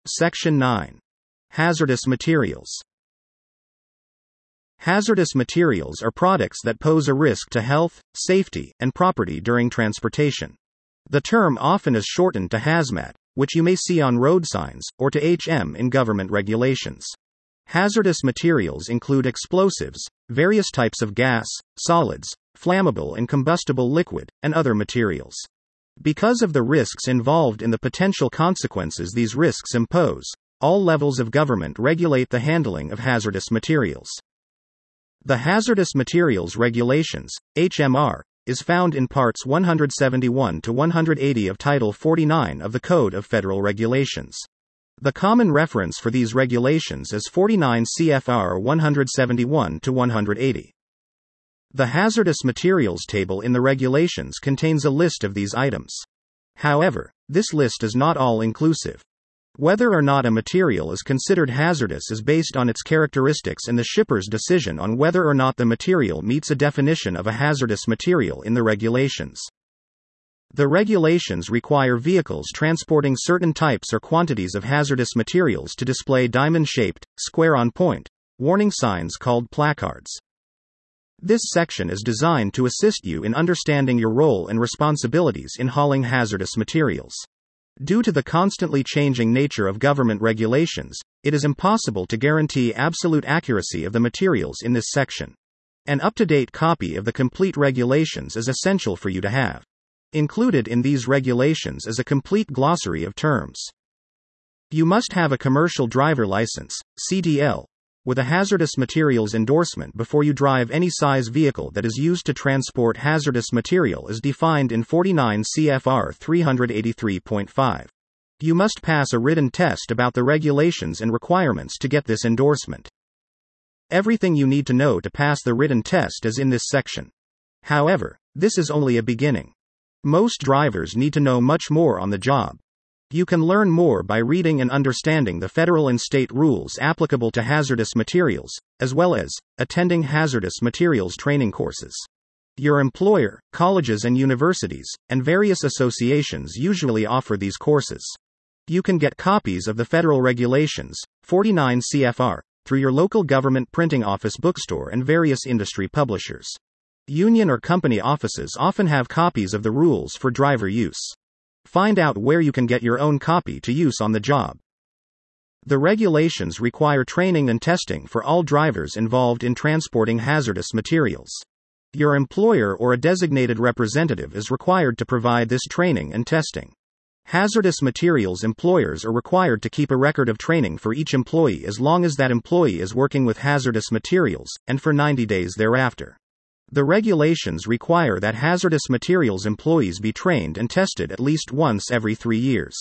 Section 9. Hazardous materials. Hazardous materials are products that pose a risk to health, safety, and property during transportation. The term often is shortened to hazmat, which you may see on road signs, or to HM in government regulations. Hazardous materials include explosives, various types of gas, solids, flammable and combustible liquid, and other materials. Because of the risks involved and the potential consequences these risks impose, all levels of government regulate the handling of hazardous materials. The Hazardous Materials Regulations, HMR, is found in Parts 171 to 180 of Title 49 of the Code of Federal Regulations. The common reference for these regulations is 49 CFR 171 to 180. The hazardous materials table in the regulations contains a list of these items. However, this list is not all-inclusive. Whether or not a material is considered hazardous is based on its characteristics and the shipper's decision on whether or not the material meets a definition of a hazardous material in the regulations. The regulations require vehicles transporting certain types or quantities of hazardous materials to display diamond-shaped, square-on-point, warning signs called placards. This section is designed to assist you in understanding your role and responsibilities in hauling hazardous materials. Due to the constantly changing nature of government regulations, it is impossible to guarantee absolute accuracy of the materials in this section. An up-to-date copy of the complete regulations is essential for you to have. Included in these regulations is a complete glossary of terms. You must have a commercial driver license, CDL, with a hazardous materials endorsement before you drive any size vehicle that is used to transport hazardous material as defined in 49 CFR 383.5. You must pass a written test about the regulations and requirements to get this endorsement. Everything you need to know to pass the written test is in this section. However, this is only a beginning. Most drivers need to know much more on the job. You can learn more by reading and understanding the federal and state rules applicable to hazardous materials, as well as attending hazardous materials training courses. Your employer, colleges and universities, and various associations usually offer these courses. You can get copies of the federal regulations, 49 CFR, through your local government printing office bookstore and various industry publishers. Union or company offices often have copies of the rules for driver use. Find out where you can get your own copy to use on the job. The regulations require training and testing for all drivers involved in transporting hazardous materials. Your employer or a designated representative is required to provide this training and testing. Hazardous materials employers are required to keep a record of training for each employee as long as that employee is working with hazardous materials, and for 90 days thereafter. The regulations require that hazardous materials employees be trained and tested at least once every 3 years.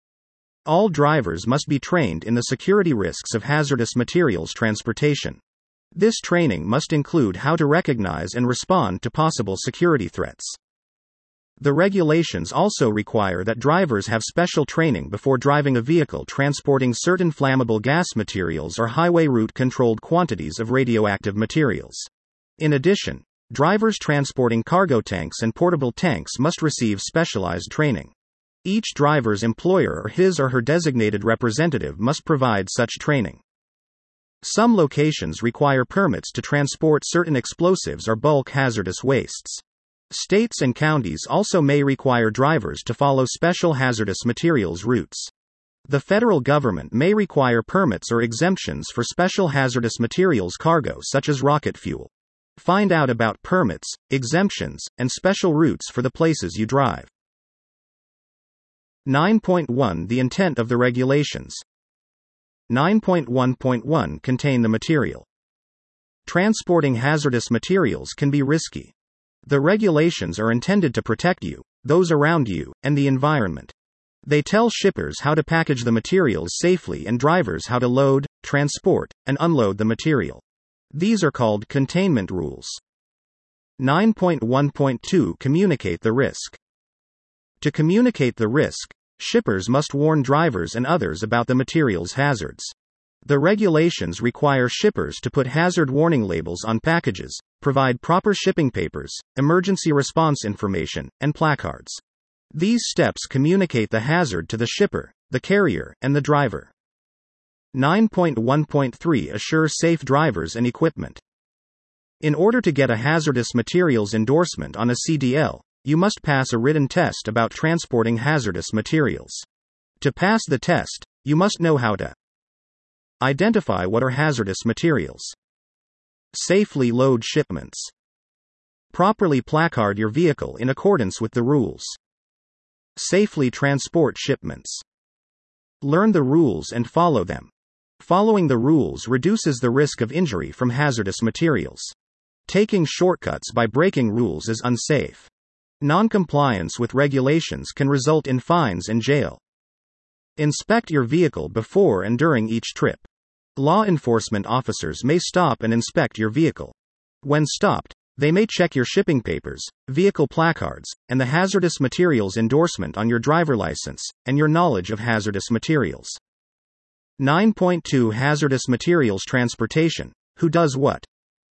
All drivers must be trained in the security risks of hazardous materials transportation. This training must include how to recognize and respond to possible security threats. The regulations also require that drivers have special training before driving a vehicle transporting certain flammable gas materials or highway route controlled quantities of radioactive materials. In addition, drivers transporting cargo tanks and portable tanks must receive specialized training. Each driver's employer or his or her designated representative must provide such training. Some locations require permits to transport certain explosives or bulk hazardous wastes. States and counties also may require drivers to follow special hazardous materials routes. The federal government may require permits or exemptions for special hazardous materials cargo such as rocket fuel. Find out about permits, exemptions, and special routes for the places you drive. 9.1 The intent of the regulations. 9.1.1 Contain the material. Transporting hazardous materials can be risky. The regulations are intended to protect you, those around you, and the environment. They tell shippers how to package the materials safely and drivers how to load, transport, and unload the material. These are called containment rules. 9.1.2 Communicate the risk. To communicate the risk, shippers must warn drivers and others about the material's hazards. The regulations require shippers to put hazard warning labels on packages, provide proper shipping papers, emergency response information, and placards. These steps communicate the hazard to the shipper, the carrier, and the driver. 9.1.3 Assure safe drivers and equipment. In order to get a hazardous materials endorsement on a CDL, you must pass a written test about transporting hazardous materials. To pass the test, you must know how to identify what are hazardous materials, safely load shipments, properly placard your vehicle in accordance with the rules, safely transport shipments. Learn the rules and follow them. Following the rules reduces the risk of injury from hazardous materials. Taking shortcuts by breaking rules is unsafe. Non-compliance with regulations can result in fines and jail. Inspect your vehicle before and during each trip. Law enforcement officers may stop and inspect your vehicle. When stopped, they may check your shipping papers, vehicle placards, and the hazardous materials endorsement on your driver license, and your knowledge of hazardous materials. 9.2 Hazardous materials transportation. Who does what?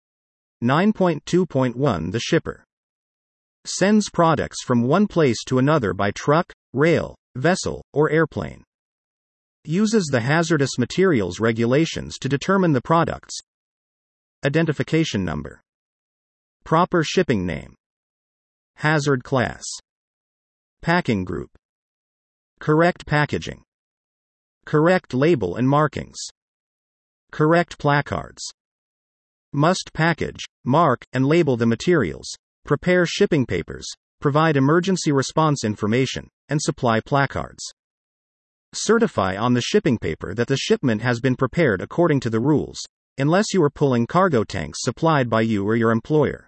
9.2.1 The shipper sends products from one place to another by truck, rail, vessel, or airplane. Uses the hazardous materials regulations to determine the product's identification number, proper shipping name, hazard class, packing group, correct packaging, correct label and markings, correct placards. Must package, mark, and label the materials, prepare shipping papers, provide emergency response information, and supply placards. Certify on the shipping paper that the shipment has been prepared according to the rules, unless you are pulling cargo tanks supplied by you or your employer.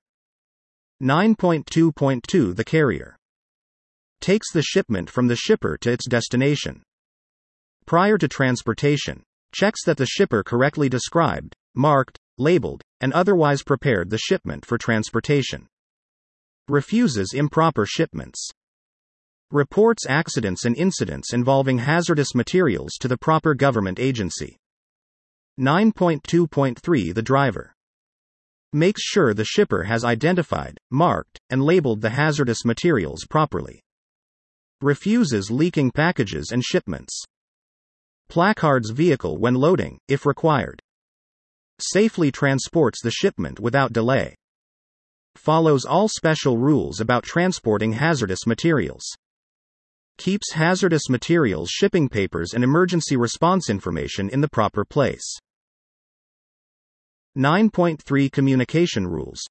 9.2.2 The carrier takes the shipment from the shipper to its destination. Prior to transportation, checks that the shipper correctly described, marked, labeled, and otherwise prepared the shipment for transportation. Refuses improper shipments. Reports accidents and incidents involving hazardous materials to the proper government agency. 9.2.3 The driver makes sure the shipper has identified, marked, and labeled the hazardous materials properly. Refuses leaking packages and shipments. Placards vehicle when loading, if required. Safely transports the shipment without delay. Follows all special rules about transporting hazardous materials. Keeps hazardous materials shipping papers and emergency response information in the proper place. 9.3 Communication rules.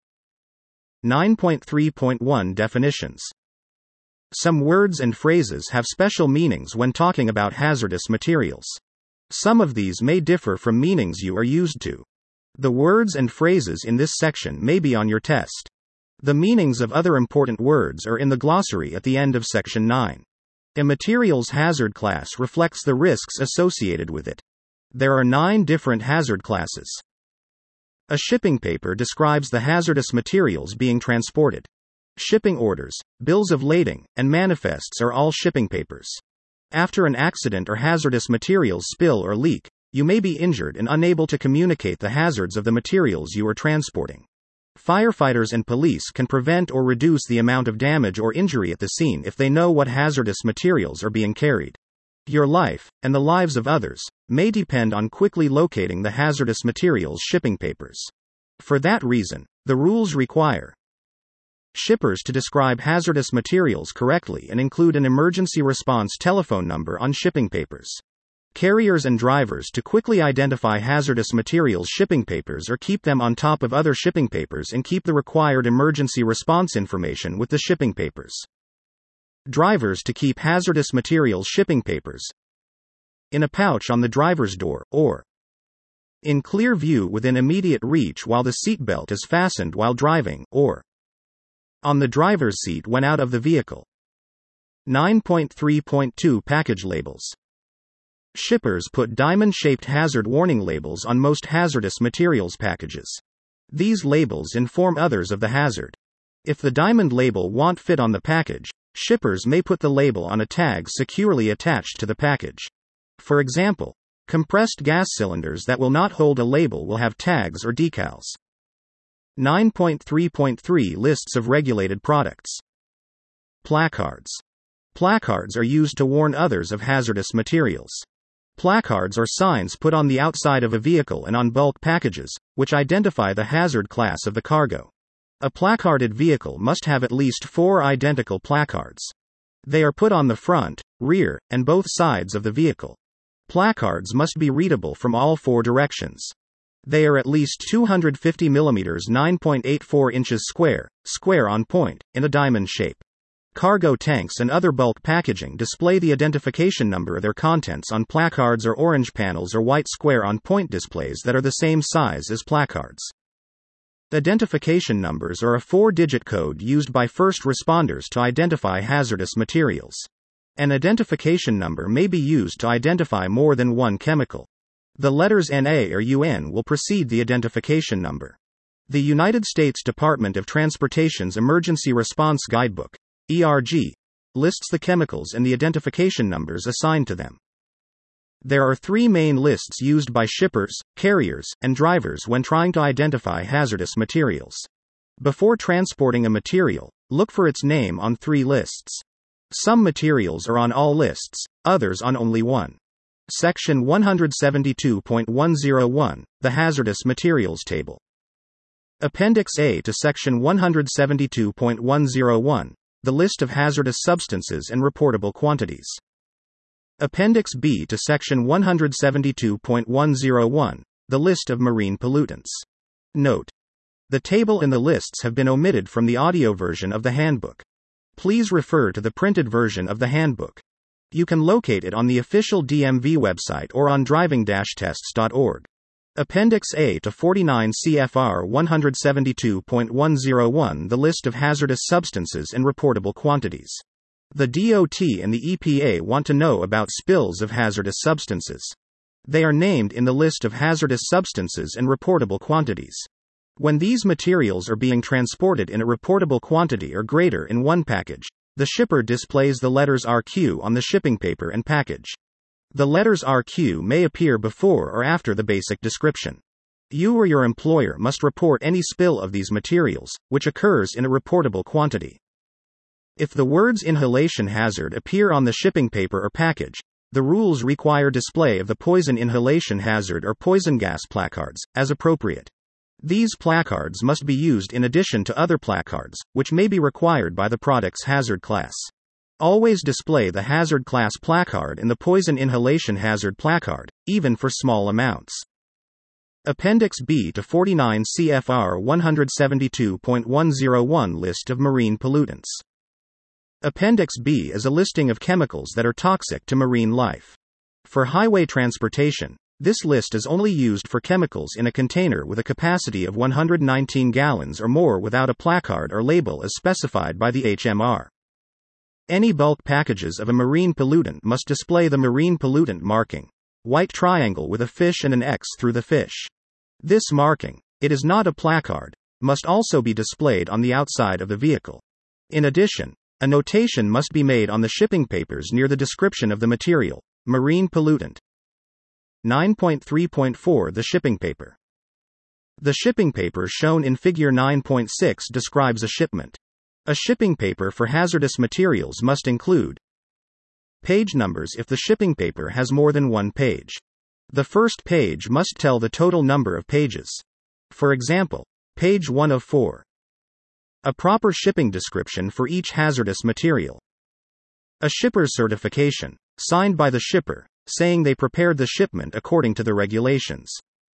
9.3.1 Definitions. Some words and phrases have special meanings when talking about hazardous materials. Some of these may differ from meanings you are used to. The words and phrases in this section may be on your test. The meanings of other important words are in the glossary at the end of section 9. A materials hazard class reflects the risks associated with it. There are 9 different hazard classes. A shipping paper describes the hazardous materials being transported. Shipping orders, bills of lading, and manifests are all shipping papers. After an accident or hazardous materials spill or leak, you may be injured and unable to communicate the hazards of the materials you are transporting. Firefighters and police can prevent or reduce the amount of damage or injury at the scene if they know what hazardous materials are being carried. Your life, and the lives of others, may depend on quickly locating the hazardous materials shipping papers. For that reason, the rules require shippers to describe hazardous materials correctly and include an emergency response telephone number on shipping papers. Carriers and drivers to quickly identify hazardous materials shipping papers or keep them on top of other shipping papers and keep the required emergency response information with the shipping papers. Drivers to keep hazardous materials shipping papers in a pouch on the driver's door, or in clear view within immediate reach while the seatbelt is fastened while driving, or on the driver's seat when out of the vehicle. 9.3.2 Package labels. Shippers put diamond-shaped hazard warning labels on most hazardous materials packages. These labels inform others of the hazard. If the diamond label won't fit on the package, shippers may put the label on a tag securely attached to the package. For example, compressed gas cylinders that will not hold a label will have tags or decals. 9.3.3 Lists of regulated products. Placards. Placards are used to warn others of hazardous materials. Placards are signs put on the outside of a vehicle and on bulk packages, which identify the hazard class of the cargo. A placarded vehicle must have at least 4 identical placards. They are put on the front, rear, and both sides of the vehicle. Placards must be readable from all 4 directions. They are at least 250 mm 9.84 inches square on point, in a diamond shape. Cargo tanks and other bulk packaging display the identification number of their contents on placards or orange panels or white square on point displays that are the same size as placards. Identification numbers are a 4-digit code used by first responders to identify hazardous materials. An identification number may be used to identify more than one chemical. The letters NA or UN will precede the identification number. The United States Department of Transportation's Emergency Response Guidebook, ERG, lists the chemicals and the identification numbers assigned to them. There are 3 main lists used by shippers, carriers, and drivers when trying to identify hazardous materials. Before transporting a material, look for its name on 3 lists. Some materials are on all lists, others on only one. Section 172.101, the Hazardous Materials Table. Appendix A to Section 172.101, the list of hazardous substances and reportable quantities. Appendix B to Section 172.101, the list of marine pollutants. Note: the table and the lists have been omitted from the audio version of the handbook. Please refer to the printed version of the handbook. You can locate it on the official DMV website or on driving-tests.org. Appendix A to 49 CFR 172.101, the list of hazardous substances and reportable quantities. The DOT and the EPA want to know about spills of hazardous substances. They are named in the list of hazardous substances and reportable quantities. When these materials are being transported in a reportable quantity or greater in one package, the shipper displays the letters RQ on the shipping paper and package. The letters RQ may appear before or after the basic description. You or your employer must report any spill of these materials, which occurs in a reportable quantity. If the words inhalation hazard appear on the shipping paper or package, the rules require display of the poison inhalation hazard or poison gas placards, as appropriate. These placards must be used in addition to other placards, which may be required by the product's hazard class. Always display the hazard class placard and the poison inhalation hazard placard, even for small amounts. Appendix B to 49 CFR 172.101, list of marine pollutants. Appendix B is a listing of chemicals that are toxic to marine life. For highway transportation, this list is only used for chemicals in a container with a capacity of 119 gallons or more without a placard or label as specified by the HMR. Any bulk packages of a marine pollutant must display the marine pollutant marking, white triangle with a fish and an X through the fish. This marking, it is not a placard, must also be displayed on the outside of the vehicle. In addition, a notation must be made on the shipping papers near the description of the material, marine pollutant. 9.3.4 The shipping paper. The shipping paper shown in Figure 9.6 describes a shipment. A shipping paper for hazardous materials must include page numbers if the shipping paper has more than one page. The first page must tell the total number of pages. For example, page 1 of 4. A proper shipping description for each hazardous material. A shipper's certification, signed by the shipper, saying they prepared the shipment according to the regulations.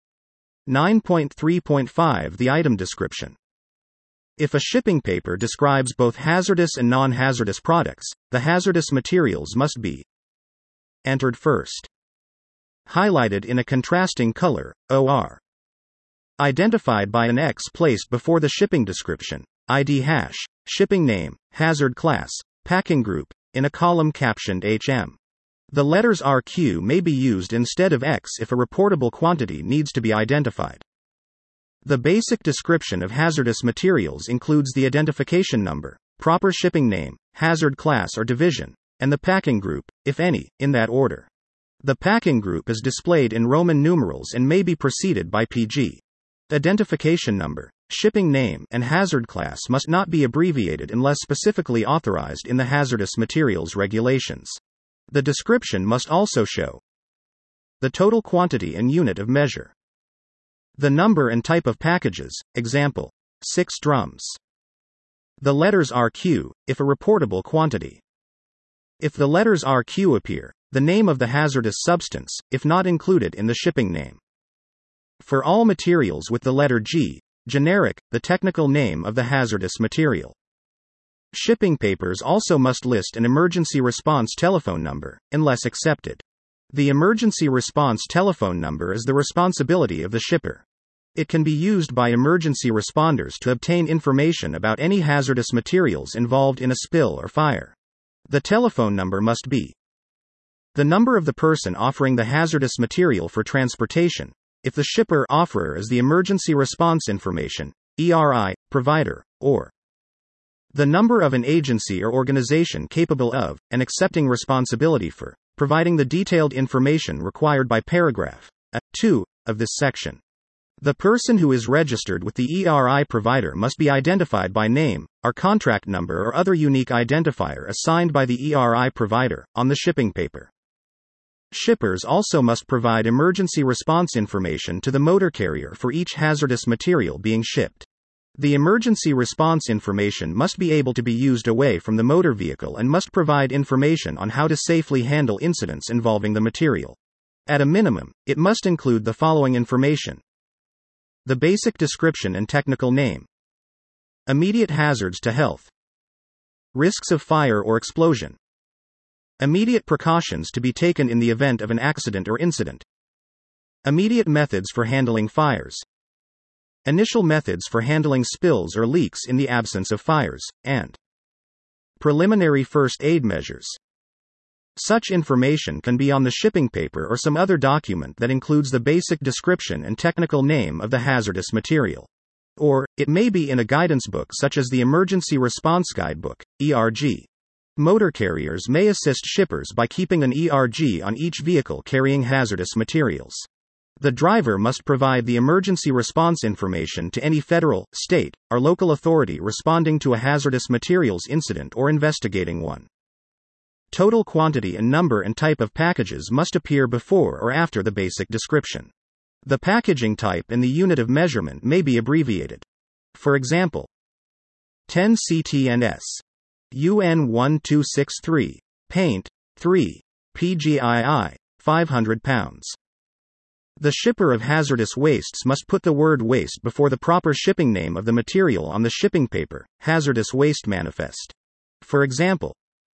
9.3.5 The item description. If a shipping paper describes both hazardous and non-hazardous products, the hazardous materials must be entered first. Highlighted in a contrasting color, OR. Identified by an X placed before the shipping description, ID hash, shipping name, hazard class, packing group, in a column captioned HM. The letters RQ may be used instead of X if a reportable quantity needs to be identified. The basic description of hazardous materials includes the identification number, proper shipping name, hazard class or division, and the packing group, if any, in that order. The packing group is displayed in Roman numerals and may be preceded by PG. Identification number, shipping name, and hazard class must not be abbreviated unless specifically authorized in the hazardous materials regulations. The description must also show the total quantity and unit of measure, the number and type of packages, example, 6 drums, the letters RQ, if a reportable quantity. If the letters RQ appear, the name of the hazardous substance, if not included in the shipping name. For all materials with the letter G, generic, the technical name of the hazardous material. Shipping papers also must list an emergency response telephone number, unless accepted. The emergency response telephone number is the responsibility of the shipper. It can be used by emergency responders to obtain information about any hazardous materials involved in a spill or fire. The telephone number must be the number of the person offering the hazardous material for transportation, if the shipper offerer is the emergency response information, ERI, provider, or the number of an agency or organization capable of, and accepting responsibility for, providing the detailed information required by paragraph 2 of this section. The person who is registered with the ERI provider must be identified by name, or contract number or other unique identifier assigned by the ERI provider, on the shipping paper. Shippers also must provide emergency response information to the motor carrier for each hazardous material being shipped. The emergency response information must be able to be used away from the motor vehicle and must provide information on how to safely handle incidents involving the material. At a minimum, it must include the following information: the basic description and technical name, immediate hazards to health, risks of fire or explosion, immediate precautions to be taken in the event of an accident or incident, immediate methods for handling fires, initial methods for handling spills or leaks in the absence of fires, and preliminary first aid measures. Such information can be on the shipping paper or some other document that includes the basic description and technical name of the hazardous material. Or, it may be in a guidance book such as the Emergency Response Guidebook, ERG. Motor carriers may assist shippers by keeping an ERG on each vehicle carrying hazardous materials. The driver must provide the emergency response information to any federal, state, or local authority responding to a hazardous materials incident or investigating one. Total quantity and number and type of packages must appear before or after the basic description. The packaging type and the unit of measurement may be abbreviated. For example, 10 CTNS. UN 1263, paint, 3, PGII, 500 pounds. The shipper of hazardous wastes must put the word waste before the proper shipping name of the material on the shipping paper, hazardous waste manifest. For example,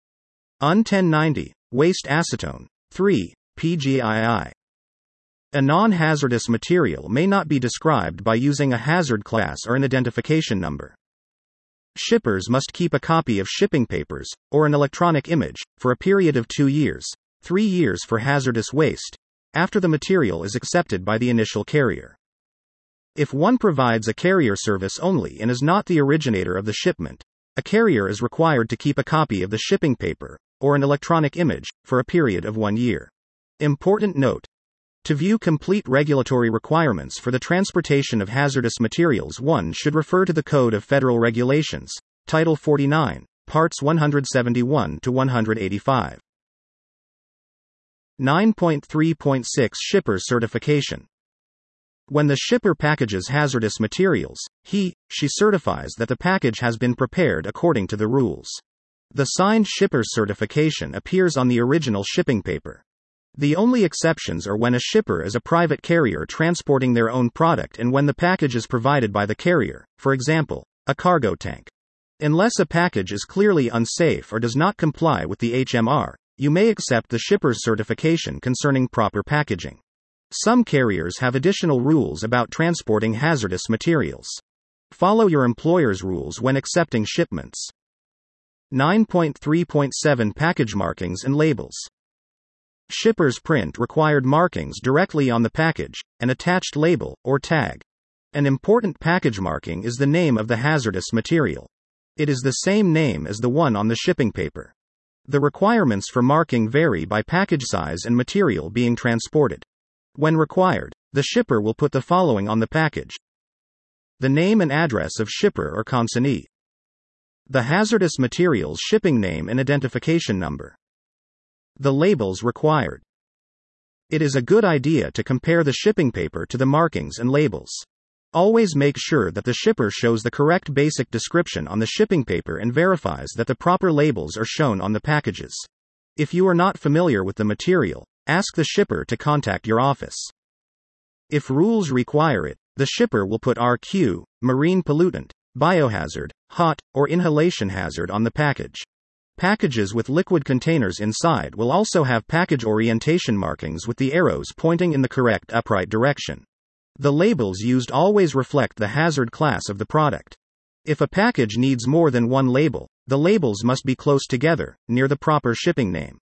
UN 1090, waste acetone, 3, PGII. A non-hazardous material may not be described by using a hazard class or an identification number. Shippers must keep a copy of shipping papers, or an electronic image, for a period of 2 years, 3 years for hazardous waste, after the material is accepted by the initial carrier. If one provides a carrier service only and is not the originator of the shipment, a carrier is required to keep a copy of the shipping paper, or an electronic image, for a period of 1 year. Important note: to view complete regulatory requirements for the transportation of hazardous materials, one should refer to the Code of Federal Regulations, Title 49, Parts 171 to 185. 9.3.6 Shipper's Certification. When the shipper packages hazardous materials, she certifies that the package has been prepared according to the rules. The signed shipper's certification appears on the original shipping paper. The only exceptions are when a shipper is a private carrier transporting their own product and when the package is provided by the carrier, for example, a cargo tank. Unless a package is clearly unsafe or does not comply with the HMR, you may accept the shipper's certification concerning proper packaging. Some carriers have additional rules about transporting hazardous materials. Follow your employer's rules when accepting shipments. 9.3.7 Package Markings and Labels. Shippers print required markings directly on the package, an attached label, or tag. An important package marking is the name of the hazardous material. It is the same name as the one on the shipping paper. The requirements for marking vary by package size and material being transported. When required, the shipper will put the following on the package: The name and address of shipper or consignee. The hazardous materials shipping name and identification number. The labels required. It is a good idea to compare the shipping paper to the markings and labels. Always make sure that the shipper shows the correct basic description on the shipping paper and verifies that the proper labels are shown on the packages. If you are not familiar with the material, ask the shipper to contact your office. If rules require it, the shipper will put RQ, marine pollutant, biohazard, hot, or inhalation hazard on the package. Packages with liquid containers inside will also have package orientation markings with the arrows pointing in the correct upright direction. The labels used always reflect the hazard class of the product. If a package needs more than one label, the labels must be close together, near the proper shipping name.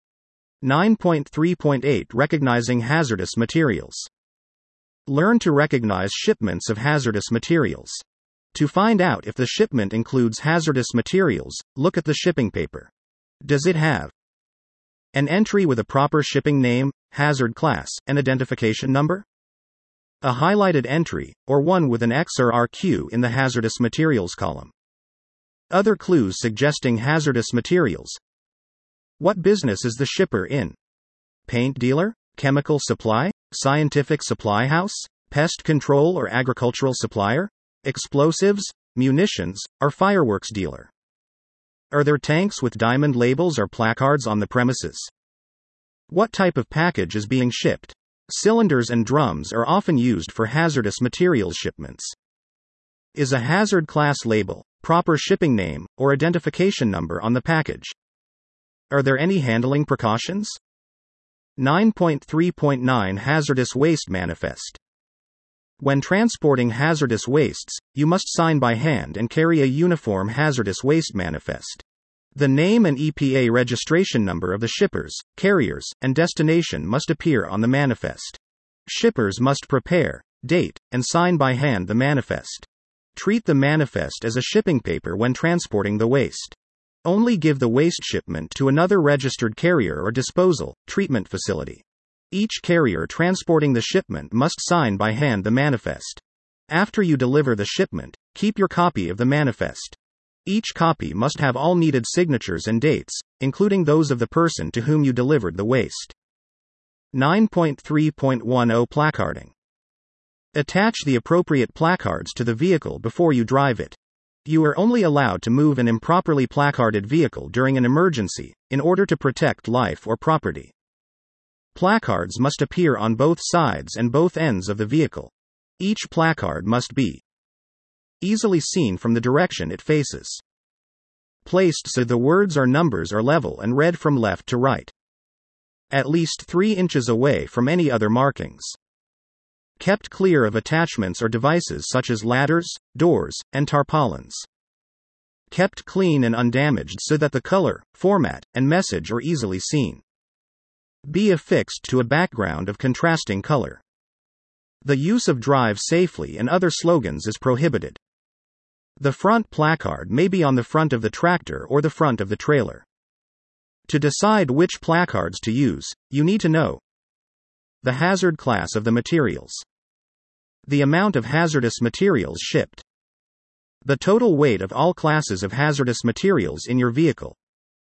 9.3.8 Recognizing hazardous materials. Learn to recognize shipments of hazardous materials. To find out if the shipment includes hazardous materials, look at the shipping paper. Does it have an entry with a proper shipping name, hazard class, and identification number? A highlighted entry, or one with an X or RQ in the hazardous materials column. Other clues suggesting hazardous materials. What business is the shipper in? Paint dealer? Chemical supply? Scientific supply house? Pest control or agricultural supplier? Explosives, munitions, or fireworks dealer? Are there tanks with diamond labels or placards on the premises? What type of package is being shipped? Cylinders and drums are often used for hazardous materials shipments. Is a hazard class label, proper shipping name, or identification number on the package? Are there any handling precautions? 9.3.9 Hazardous Waste Manifest. When transporting hazardous wastes, you must sign by hand and carry a uniform hazardous waste manifest. The name and EPA registration number of the shippers, carriers, and destination must appear on the manifest. Shippers must prepare, date, and sign by hand the manifest. Treat the manifest as a shipping paper when transporting the waste. Only give the waste shipment to another registered carrier or disposal, treatment facility. Each carrier transporting the shipment must sign by hand the manifest. After you deliver the shipment, keep your copy of the manifest. Each copy must have all needed signatures and dates, including those of the person to whom you delivered the waste. 9.3.10 Placarding. Attach the appropriate placards to the vehicle before you drive it. You are only allowed to move an improperly placarded vehicle during an emergency, in order to protect life or property. Placards must appear on both sides and both ends of the vehicle. Each placard must be easily seen from the direction it faces. Placed so the words or numbers are level and read from left to right. At least 3 inches away from any other markings. Kept clear of attachments or devices such as ladders, doors, and tarpaulins. Kept clean and undamaged so that the color, format, and message are easily seen. Be affixed to a background of contrasting color. The use of "drive safely" and other slogans is prohibited. The front placard may be on the front of the tractor or the front of the trailer. To decide which placards to use, you need to know the hazard class of the materials, the amount of hazardous materials shipped, the total weight of all classes of hazardous materials in your vehicle.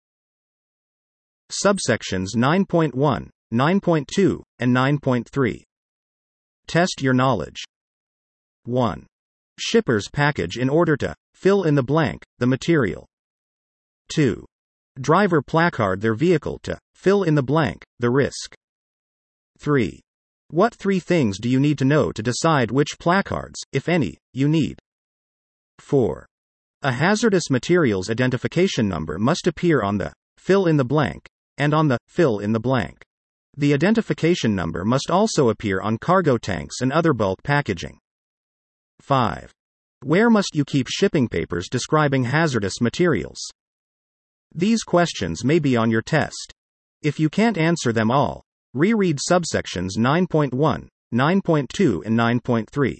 Subsections 9.1, 9.2, and 9.3. Test your knowledge. 1. Shipper's package in order to fill in the blank, the material. 2. Driver placard their vehicle to fill in the blank, the risk. 3. What 3 things do you need to know to decide which placards, if any, you need? 4. A hazardous materials identification number must appear on the fill in the blank and on the fill in the blank. The identification number must also appear on cargo tanks and other bulk packaging. 5. Where must you keep shipping papers describing hazardous materials? These questions may be on your test. If you can't answer them all, reread subsections 9.1, 9.2 and 9.3.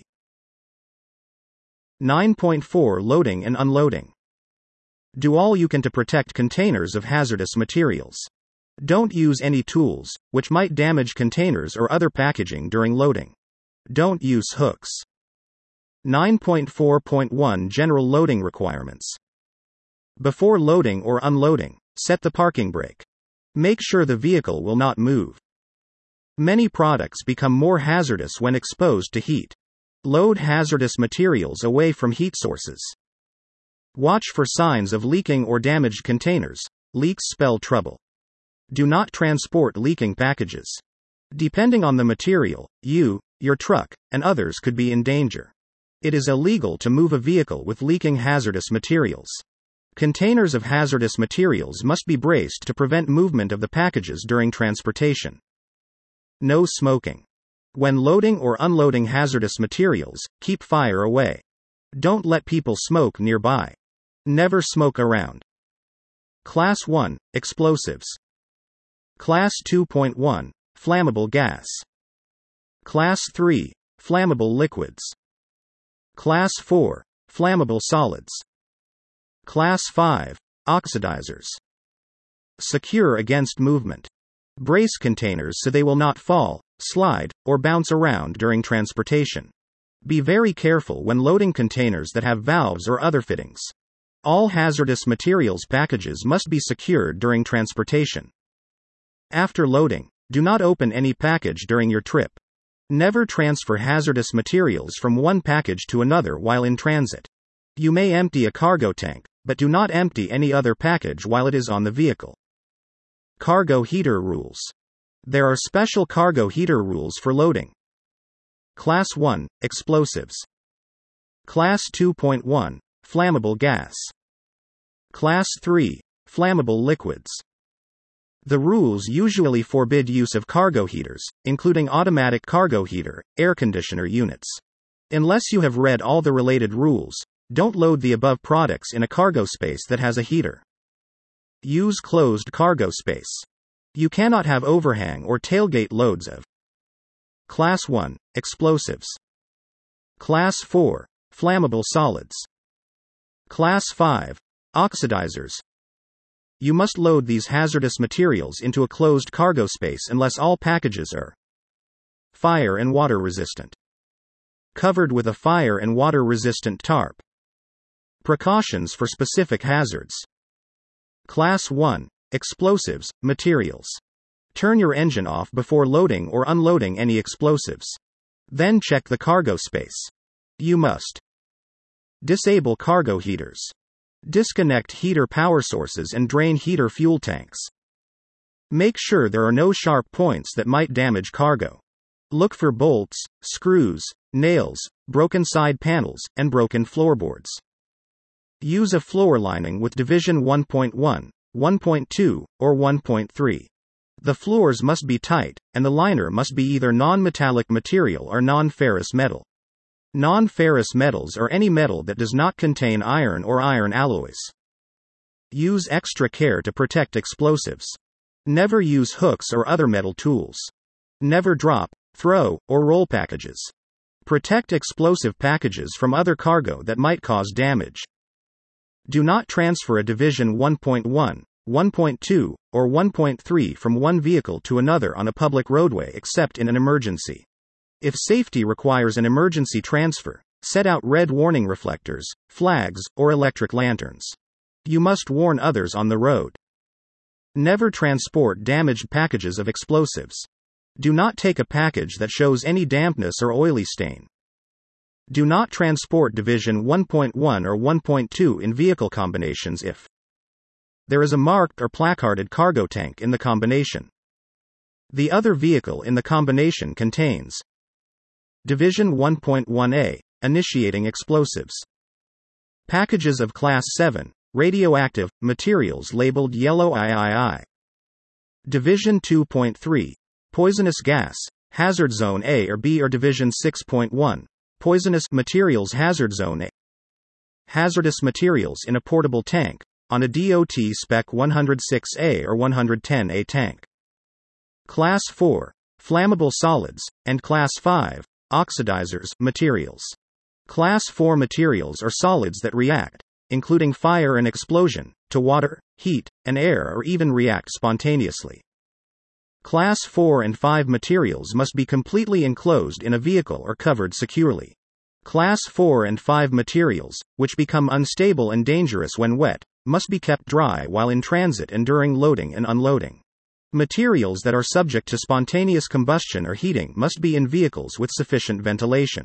9.4 Loading and unloading. Do all you can to protect containers of hazardous materials. Don't use any tools, which might damage containers or other packaging during loading. Don't use hooks. 9.4.1 General Loading Requirements. Before loading or unloading, set the parking brake. Make sure the vehicle will not move. Many products become more hazardous when exposed to heat. Load hazardous materials away from heat sources. Watch for signs of leaking or damaged containers. Leaks spell trouble. Do not transport leaking packages. Depending on the material, you, your truck, and others could be in danger. It is illegal to move a vehicle with leaking hazardous materials. Containers of hazardous materials must be braced to prevent movement of the packages during transportation. No smoking. When loading or unloading hazardous materials, keep fire away. Don't let people smoke nearby. Never smoke around. Class 1, Explosives. Class 2.1, Flammable gas. Class 3, Flammable liquids. Class 4, Flammable solids. Class 5, Oxidizers. Secure against movement. Brace containers so they will not fall, slide, or bounce around during transportation. Be very careful when loading containers that have valves or other fittings. All hazardous materials packages must be secured during transportation. After loading, do not open any package during your trip. Never transfer hazardous materials from one package to another while in transit. You may empty a cargo tank, but do not empty any other package while it is on the vehicle. Cargo heater rules. There are special cargo heater rules for loading. Class 1, Explosives. Class 2.1, Flammable gas. Class 3, Flammable liquids. The rules usually forbid use of cargo heaters, including automatic cargo heater, air conditioner units. Unless you have read all the related rules, don't load the above products in a cargo space that has a heater. Use closed cargo space. You cannot have overhang or tailgate loads of Class 1, Explosives. Class 4, Flammable solids. Class 5, Oxidizers. You must load these hazardous materials into a closed cargo space unless all packages are fire and water resistant. Covered with a fire and water resistant tarp. Precautions for specific hazards. Class 1, Explosives, materials. Turn your engine off before loading or unloading any explosives. Then check the cargo space. You must disable cargo heaters. Disconnect heater power sources and drain heater fuel tanks. Make sure there are no sharp points that might damage cargo. Look for bolts, screws, nails, broken side panels, and broken floorboards. Use a floor lining with division 1.1, 1.2, or 1.3. The floors must be tight, and the liner must be either non-metallic material or non-ferrous metal. Non-ferrous metals are any metal that does not contain iron or iron alloys. Use extra care to protect explosives. Never use hooks or other metal tools. Never drop, throw, or roll packages. Protect explosive packages from other cargo that might cause damage. Do not transfer a division 1.1, 1.2, or 1.3 from one vehicle to another on a public roadway except in an emergency. If safety requires an emergency transfer, set out red warning reflectors, flags, or electric lanterns. You must warn others on the road. Never transport damaged packages of explosives. Do not take a package that shows any dampness or oily stain. Do not transport division 1.1 or 1.2 in vehicle combinations if there is a marked or placarded cargo tank in the combination. The other vehicle in the combination contains Division 1.1A, initiating explosives. Packages of Class 7, radioactive, materials labeled yellow III. Division 2.3, poisonous gas, hazard zone A or B or Division 6.1, poisonous materials hazard zone A. Hazardous materials in a portable tank, on a DOT Spec 106A or 110A tank. Class 4, flammable solids, and Class 5, oxidizers, materials. Class 4 materials are solids that react, including fire and explosion, to water, heat, and air or even react spontaneously. Class 4 and 5 materials must be completely enclosed in a vehicle or covered securely. Class 4 and 5 materials, which become unstable and dangerous when wet, must be kept dry while in transit and during loading and unloading. Materials that are subject to spontaneous combustion or heating must be in vehicles with sufficient ventilation.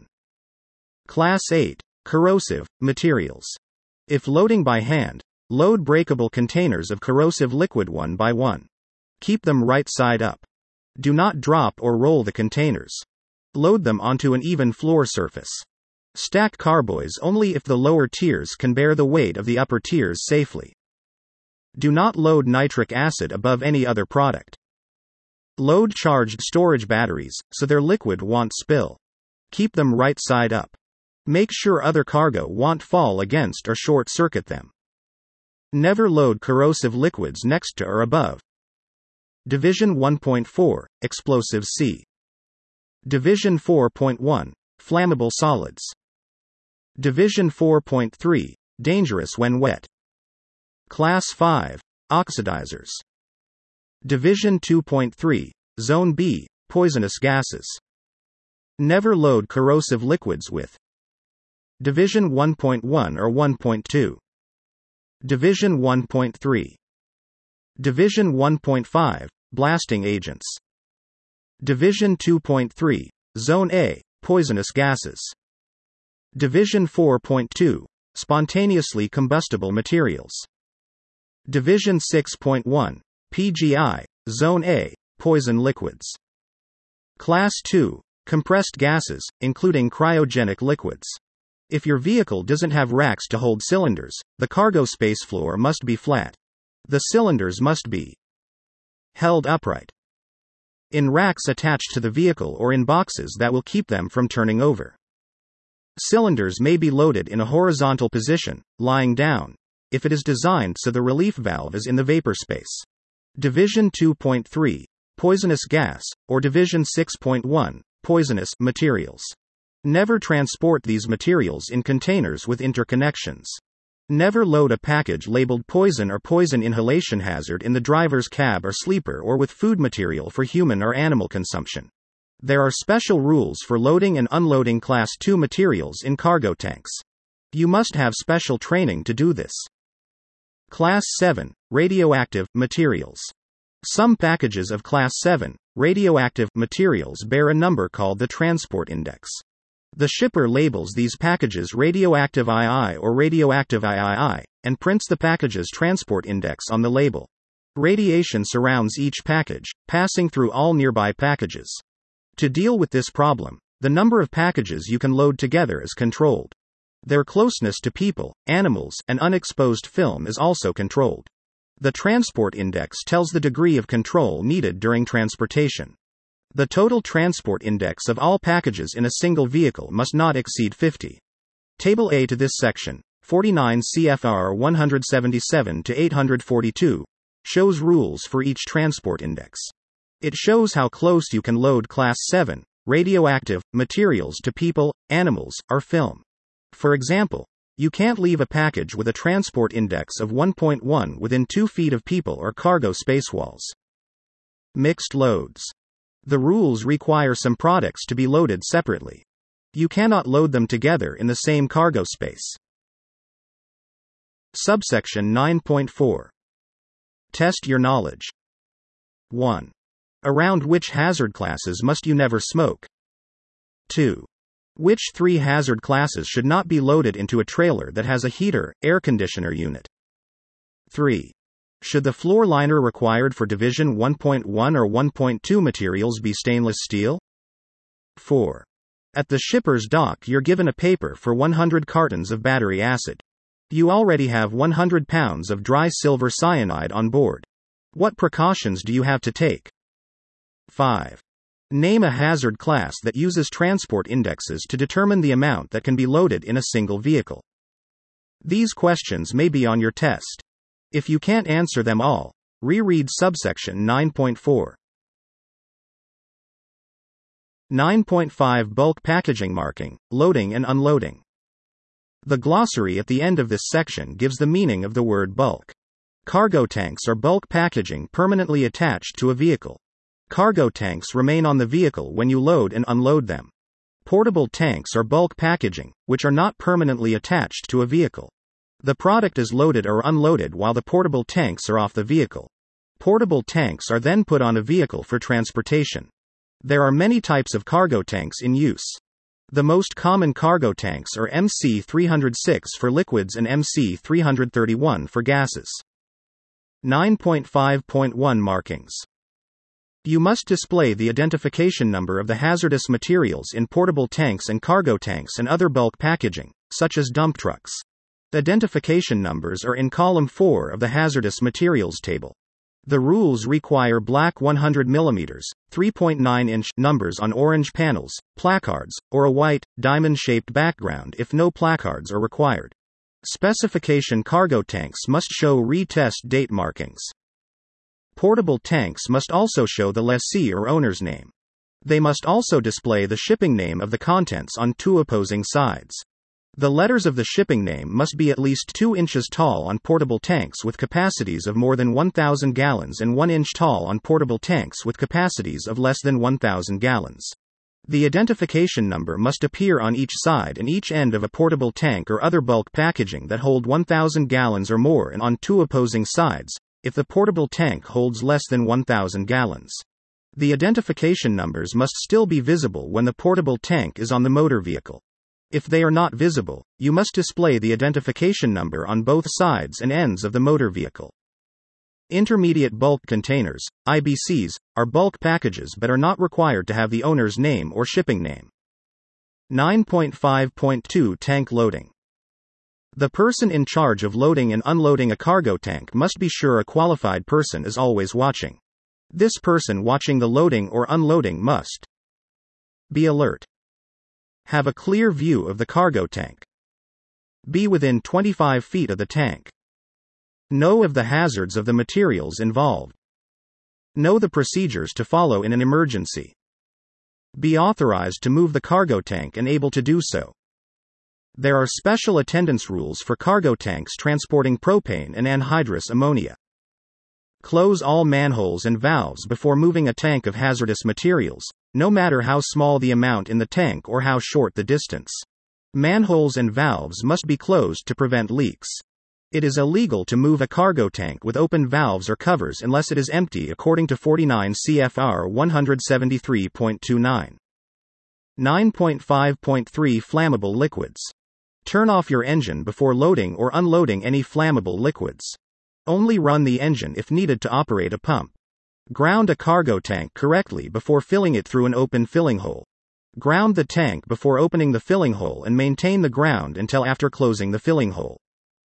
Class 8. Corrosive materials. If loading by hand, load breakable containers of corrosive liquid one by one. Keep them right side up. Do not drop or roll the containers. Load them onto an even floor surface. Stack carboys only if the lower tiers can bear the weight of the upper tiers safely. Do not load nitric acid above any other product. Load charged storage batteries, so their liquid won't spill. Keep them right side up. Make sure other cargo won't fall against or short circuit them. Never load corrosive liquids next to or above. Division 1.4, Explosives C. Division 4.1, Flammable solids. Division 4.3, Dangerous when wet. Class 5, Oxidizers. Division 2.3, Zone B, Poisonous gases. Never load corrosive liquids with. Division 1.1 or 1.2. Division 1.3. Division 1.5, Blasting agents. Division 2.3, Zone A, Poisonous gases. Division 4.2, Spontaneously combustible materials. Division 6.1, PGI, Zone A, Poison liquids. Class 2, Compressed gases, including cryogenic liquids. If your vehicle doesn't have racks to hold cylinders, the cargo space floor must be flat. The cylinders must be held upright in racks attached to the vehicle or in boxes that will keep them from turning over. Cylinders may be loaded in a horizontal position, lying down, if it is designed so the relief valve is in the vapor space. Division 2.3, Poisonous gas, or Division 6.1, Poisonous materials. Never transport these materials in containers with interconnections. Never load a package labeled poison or poison inhalation hazard in the driver's cab or sleeper or with food material for human or animal consumption. There are special rules for loading and unloading Class 2 materials in cargo tanks. You must have special training to do this. Class 7, Radioactive materials. Some packages of Class 7, radioactive materials bear a number called the Transport Index. The shipper labels these packages radioactive II or radioactive III, and prints the package's transport index on the label. Radiation surrounds each package, passing through all nearby packages. To deal with this problem, the number of packages you can load together is controlled. Their closeness to people, animals, and unexposed film is also controlled. The transport index tells the degree of control needed during transportation. The total transport index of all packages in a single vehicle must not exceed 50. Table A to this section, 49 CFR 177-842, shows rules for each transport index. It shows how close you can load Class 7, radioactive, materials to people, animals, or film. For example, you can't leave a package with a transport index of 1.1 within 2 feet of people or cargo space walls. Mixed loads. The rules require some products to be loaded separately. You cannot load them together in the same cargo space. Subsection 9.4. Test your knowledge. 1. Around which hazard classes must you never smoke? 2. Which 3 hazard classes should not be loaded into a trailer that has a heater, air conditioner unit? 3. Should the floor liner required for Division 1.1 or 1.2 materials be stainless steel? 4. At the shipper's dock you're given a paper for 100 cartons of battery acid. You already have 100 pounds of dry silver cyanide on board. What precautions do you have to take? 5. Name a hazard class that uses transport indexes to determine the amount that can be loaded in a single vehicle. These questions may be on your test. If you can't answer them all, reread subsection 9.4. 9.5 Bulk packaging marking, loading and unloading. The glossary at the end of this section gives the meaning of the word bulk. Cargo tanks are bulk packaging permanently attached to a vehicle. Cargo tanks remain on the vehicle when you load and unload them. Portable tanks are bulk packaging, which are not permanently attached to a vehicle. The product is loaded or unloaded while the portable tanks are off the vehicle. Portable tanks are then put on a vehicle for transportation. There are many types of cargo tanks in use. The most common cargo tanks are MC306 for liquids and MC331 for gases. 9.5.1 Markings. You must display the identification number of the hazardous materials in portable tanks and cargo tanks and other bulk packaging, such as dump trucks. Identification numbers are in column 4 of the hazardous materials table. The rules require black 100 mm, 3.9-inch numbers on orange panels, placards, or a white, diamond-shaped background if no placards are required. Specification cargo tanks must show retest date markings. Portable tanks must also show the lessee or owner's name. They must also display the shipping name of the contents on two opposing sides. The letters of the shipping name must be at least 2 inches tall on portable tanks with capacities of more than 1,000 gallons and 1 inch tall on portable tanks with capacities of less than 1,000 gallons. The identification number must appear on each side and each end of a portable tank or other bulk packaging that hold 1,000 gallons or more and on two opposing sides, if the portable tank holds less than 1,000 gallons. The identification numbers must still be visible when the portable tank is on the motor vehicle. If they are not visible, you must display the identification number on both sides and ends of the motor vehicle. Intermediate bulk containers, IBCs, are bulk packages but are not required to have the owner's name or shipping name. 9.5.2 Tank loading. The person in charge of loading and unloading a cargo tank must be sure a qualified person is always watching. This person watching the loading or unloading must be alert. Have a clear view of the cargo tank. Be within 25 feet of the tank. Know of the hazards of the materials involved. Know the procedures to follow in an emergency. Be authorized to move the cargo tank and able to do so. There are special attendance rules for cargo tanks transporting propane and anhydrous ammonia. Close all manholes and valves before moving a tank of hazardous materials, no matter how small the amount in the tank or how short the distance. Manholes and valves must be closed to prevent leaks. It is illegal to move a cargo tank with open valves or covers unless it is empty according to 49 CFR 173.29. 9.5.3 Flammable liquids. Turn off your engine before loading or unloading any flammable liquids. Only run the engine if needed to operate a pump. Ground a cargo tank correctly before filling it through an open filling hole. Ground the tank before opening the filling hole and maintain the ground until after closing the filling hole.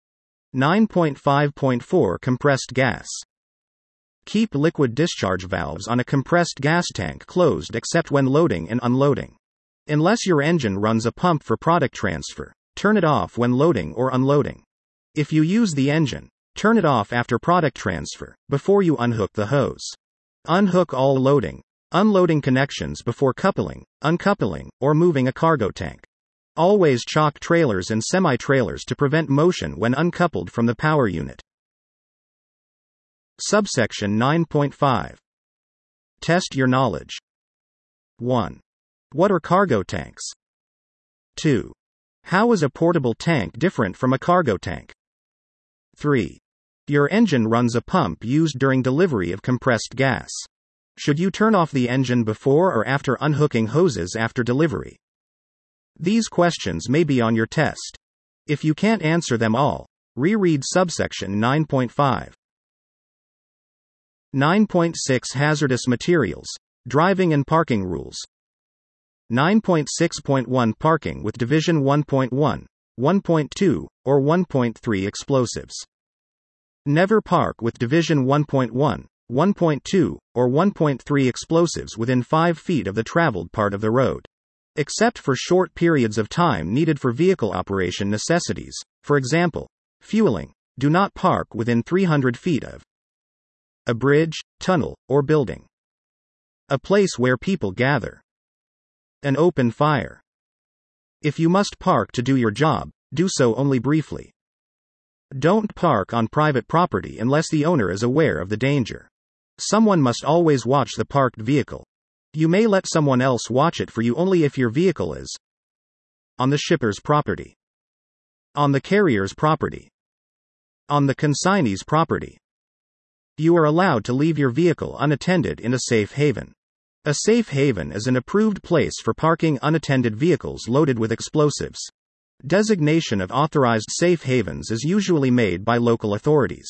9.5.4 Compressed gas. Keep liquid discharge valves on a compressed gas tank closed except when loading and unloading. Unless your engine runs a pump for product transfer, turn it off when loading or unloading. If you use the engine, turn it off after product transfer, before you unhook the hose. Unhook all loading, unloading connections before coupling, uncoupling, or moving a cargo tank. Always chock trailers and semi-trailers to prevent motion when uncoupled from the power unit. Subsection 9.5. Test your knowledge. 1. What are cargo tanks? 2. How is a portable tank different from a cargo tank? 3. Your engine runs a pump used during delivery of compressed gas. Should you turn off the engine before or after unhooking hoses after delivery? These questions may be on your test. If you can't answer them all, reread subsection 9.5. 9.6 Hazardous materials, driving and parking rules. 9.6.1 Parking with Division 1.1, 1.2, or 1.3 explosives. Never park with Division 1.1, 1.2, or 1.3 explosives within 5 feet of the traveled part of the road. Except for short periods of time needed for vehicle operation necessities, for example, fueling, do not park within 300 feet of a bridge, tunnel, or building. A place where people gather. An open fire. If you must park to do your job, do so only briefly. Don't park on private property unless the owner is aware of the danger. Someone must always watch the parked vehicle. You may let someone else watch it for you only if your vehicle is on the shipper's property, on the carrier's property, on the consignee's property. You are allowed to leave your vehicle unattended in a safe haven. A safe haven is an approved place for parking unattended vehicles loaded with explosives. Designation of authorized safe havens is usually made by local authorities.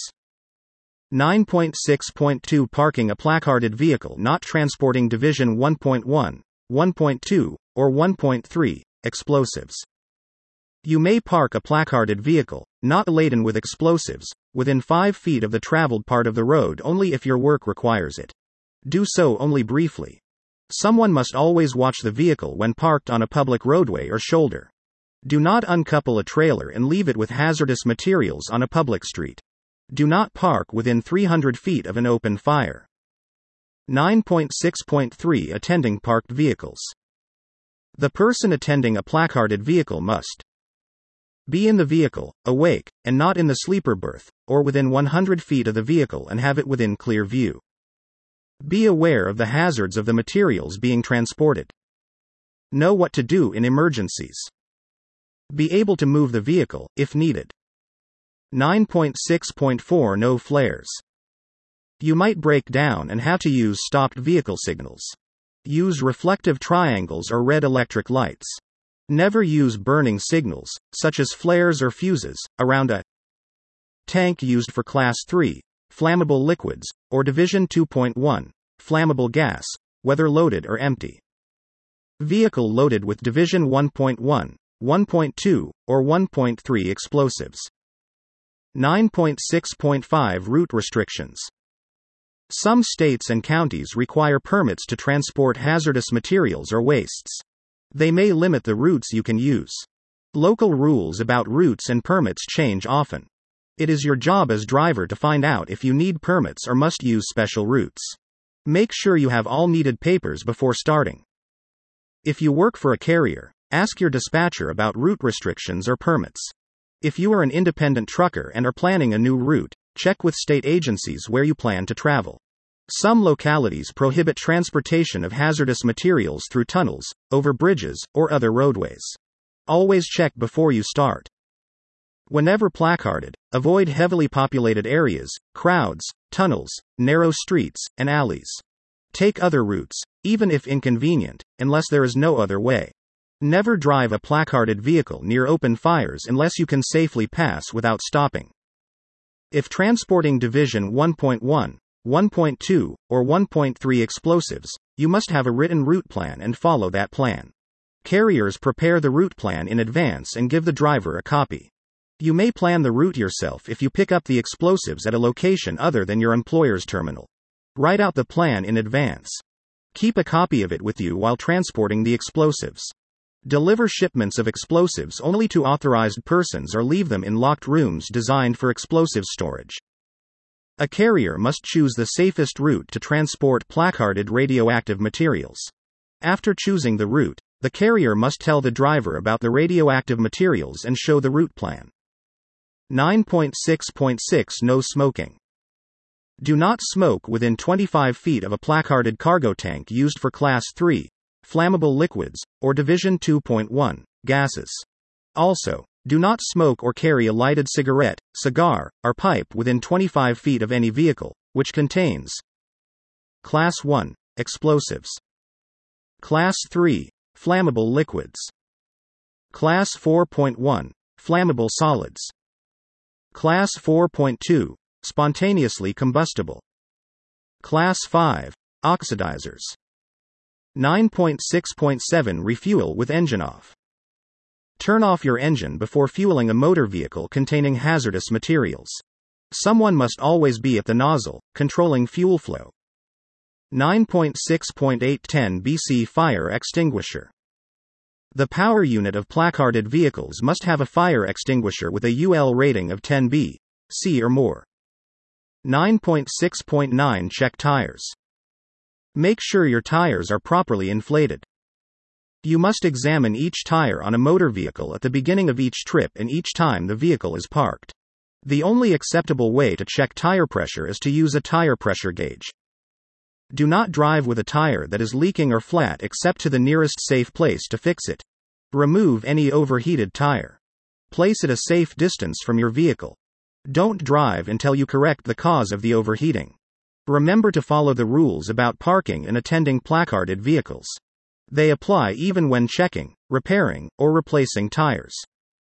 9.6.2 Parking a placarded vehicle not transporting Division 1.1, 1.2, or 1.3 explosives. You may park a placarded vehicle, not laden with explosives, within 5 feet of the traveled part of the road only if your work requires it. Do so only briefly. Someone must always watch the vehicle when parked on a public roadway or shoulder. Do not uncouple a trailer and leave it with hazardous materials on a public street. Do not park within 300 feet of an open fire. 9.6.3 Attending parked vehicles. The person attending a placarded vehicle must be in the vehicle, awake, and not in the sleeper berth, or within 100 feet of the vehicle and have it within clear view. Be aware of the hazards of the materials being transported. Know what to do in emergencies. Be able to move the vehicle, if needed. 9.6.4 No flares. You might break down and have to use stopped vehicle signals. Use reflective triangles or red electric lights. Never use burning signals, such as flares or fuses, around a tank used for Class 3, flammable liquids, or Division 2.1, flammable gas, whether loaded or empty. Vehicle loaded with Division 1.1, 1.2, or 1.3 explosives. 9.6.5 Route restrictions. Some states and counties require permits to transport hazardous materials or wastes. They may limit the routes you can use. Local rules about routes and permits change often. It is your job as driver to find out if you need permits or must use special routes. Make sure you have all needed papers before starting. If you work for a carrier, ask your dispatcher about route restrictions or permits. If you are an independent trucker and are planning a new route, check with state agencies where you plan to travel. Some localities prohibit transportation of hazardous materials through tunnels, over bridges, or other roadways. Always check before you start. Whenever placarded, avoid heavily populated areas, crowds, tunnels, narrow streets, and alleys. Take other routes, even if inconvenient, unless there is no other way. Never drive a placarded vehicle near open fires unless you can safely pass without stopping. If transporting Division 1.1, 1.2, or 1.3 explosives, you must have a written route plan and follow that plan. Carriers prepare the route plan in advance and give the driver a copy. You may plan the route yourself if you pick up the explosives at a location other than your employer's terminal. Write out the plan in advance. Keep a copy of it with you while transporting the explosives. Deliver shipments of explosives only to authorized persons or leave them in locked rooms designed for explosive storage. A carrier must choose the safest route to transport placarded radioactive materials. After choosing the route, the carrier must tell the driver about the radioactive materials and show the route plan. 9.6.6 No smoking. Do not smoke within 25 feet of a placarded cargo tank used for Class 3, flammable liquids, or Division 2.1, gases. Also, do not smoke or carry a lighted cigarette, cigar, or pipe within 25 feet of any vehicle, which contains Class 1, explosives. Class 3, flammable liquids. Class 4.1, flammable solids. Class 4.2, spontaneously combustible. Class 5, oxidizers. 9.6.7 Refuel with engine off. Turn off your engine before fueling a motor vehicle containing hazardous materials. Someone must always be at the nozzle, controlling fuel flow. 9.6.810 BC Fire extinguisher. The power unit of placarded vehicles must have a fire extinguisher with a UL rating of 10B, C or more. 9.6.9 Check tires. Make sure your tires are properly inflated. You must examine each tire on a motor vehicle at the beginning of each trip and each time the vehicle is parked. The only acceptable way to check tire pressure is to use a tire pressure gauge. Do not drive with a tire that is leaking or flat except to the nearest safe place to fix it. Remove any overheated tire. Place it a safe distance from your vehicle. Don't drive until you correct the cause of the overheating. Remember to follow the rules about parking and attending placarded vehicles. They apply even when checking, repairing, or replacing tires.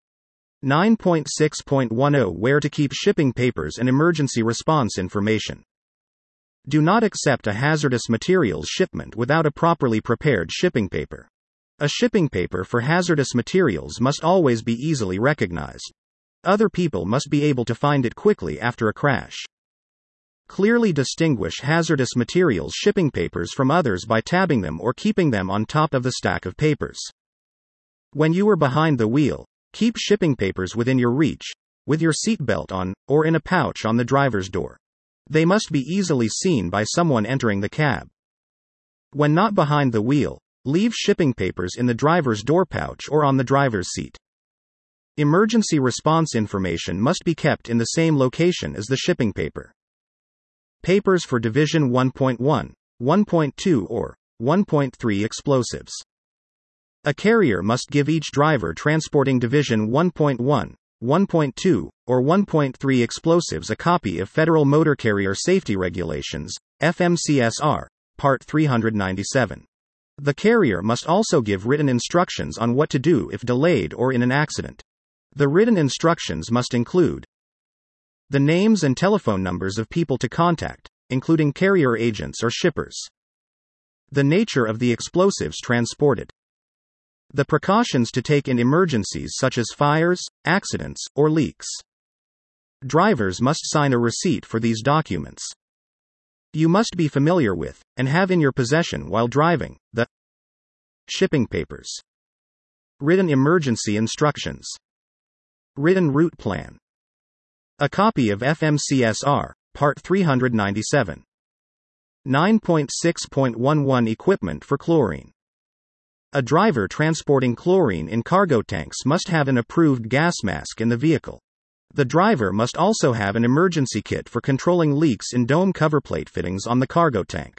9.6.10 Where to keep shipping papers and emergency response information. Do not accept a hazardous materials shipment without a properly prepared shipping paper. A shipping paper for hazardous materials must always be easily recognized. Other people must be able to find it quickly after a crash. Clearly distinguish hazardous materials shipping papers from others by tabbing them or keeping them on top of the stack of papers. When you are behind the wheel, keep shipping papers within your reach, with your seat belt on, or in a pouch on the driver's door. They must be easily seen by someone entering the cab. When not behind the wheel, leave shipping papers in the driver's door pouch or on the driver's seat. Emergency response information must be kept in the same location as the shipping paper. Papers for Division 1.1, 1.2 or 1.3 explosives. A carrier must give each driver transporting Division 1.1, 1.2, or 1.3 explosives a copy of Federal Motor Carrier Safety Regulations, FMCSR, Part 397. The carrier must also give written instructions on what to do if delayed or in an accident. The written instructions must include the names and telephone numbers of people to contact, including carrier agents or shippers, the nature of the explosives transported, the precautions to take in emergencies such as fires, accidents, or leaks. Drivers must sign a receipt for these documents. You must be familiar with, and have in your possession while driving, the shipping papers, written emergency instructions, written route plan, a copy of FMCSR, Part 397. 9.6.11 Equipment for chlorine. A driver transporting chlorine in cargo tanks must have an approved gas mask in the vehicle. The driver must also have an emergency kit for controlling leaks in dome cover plate fittings on the cargo tank.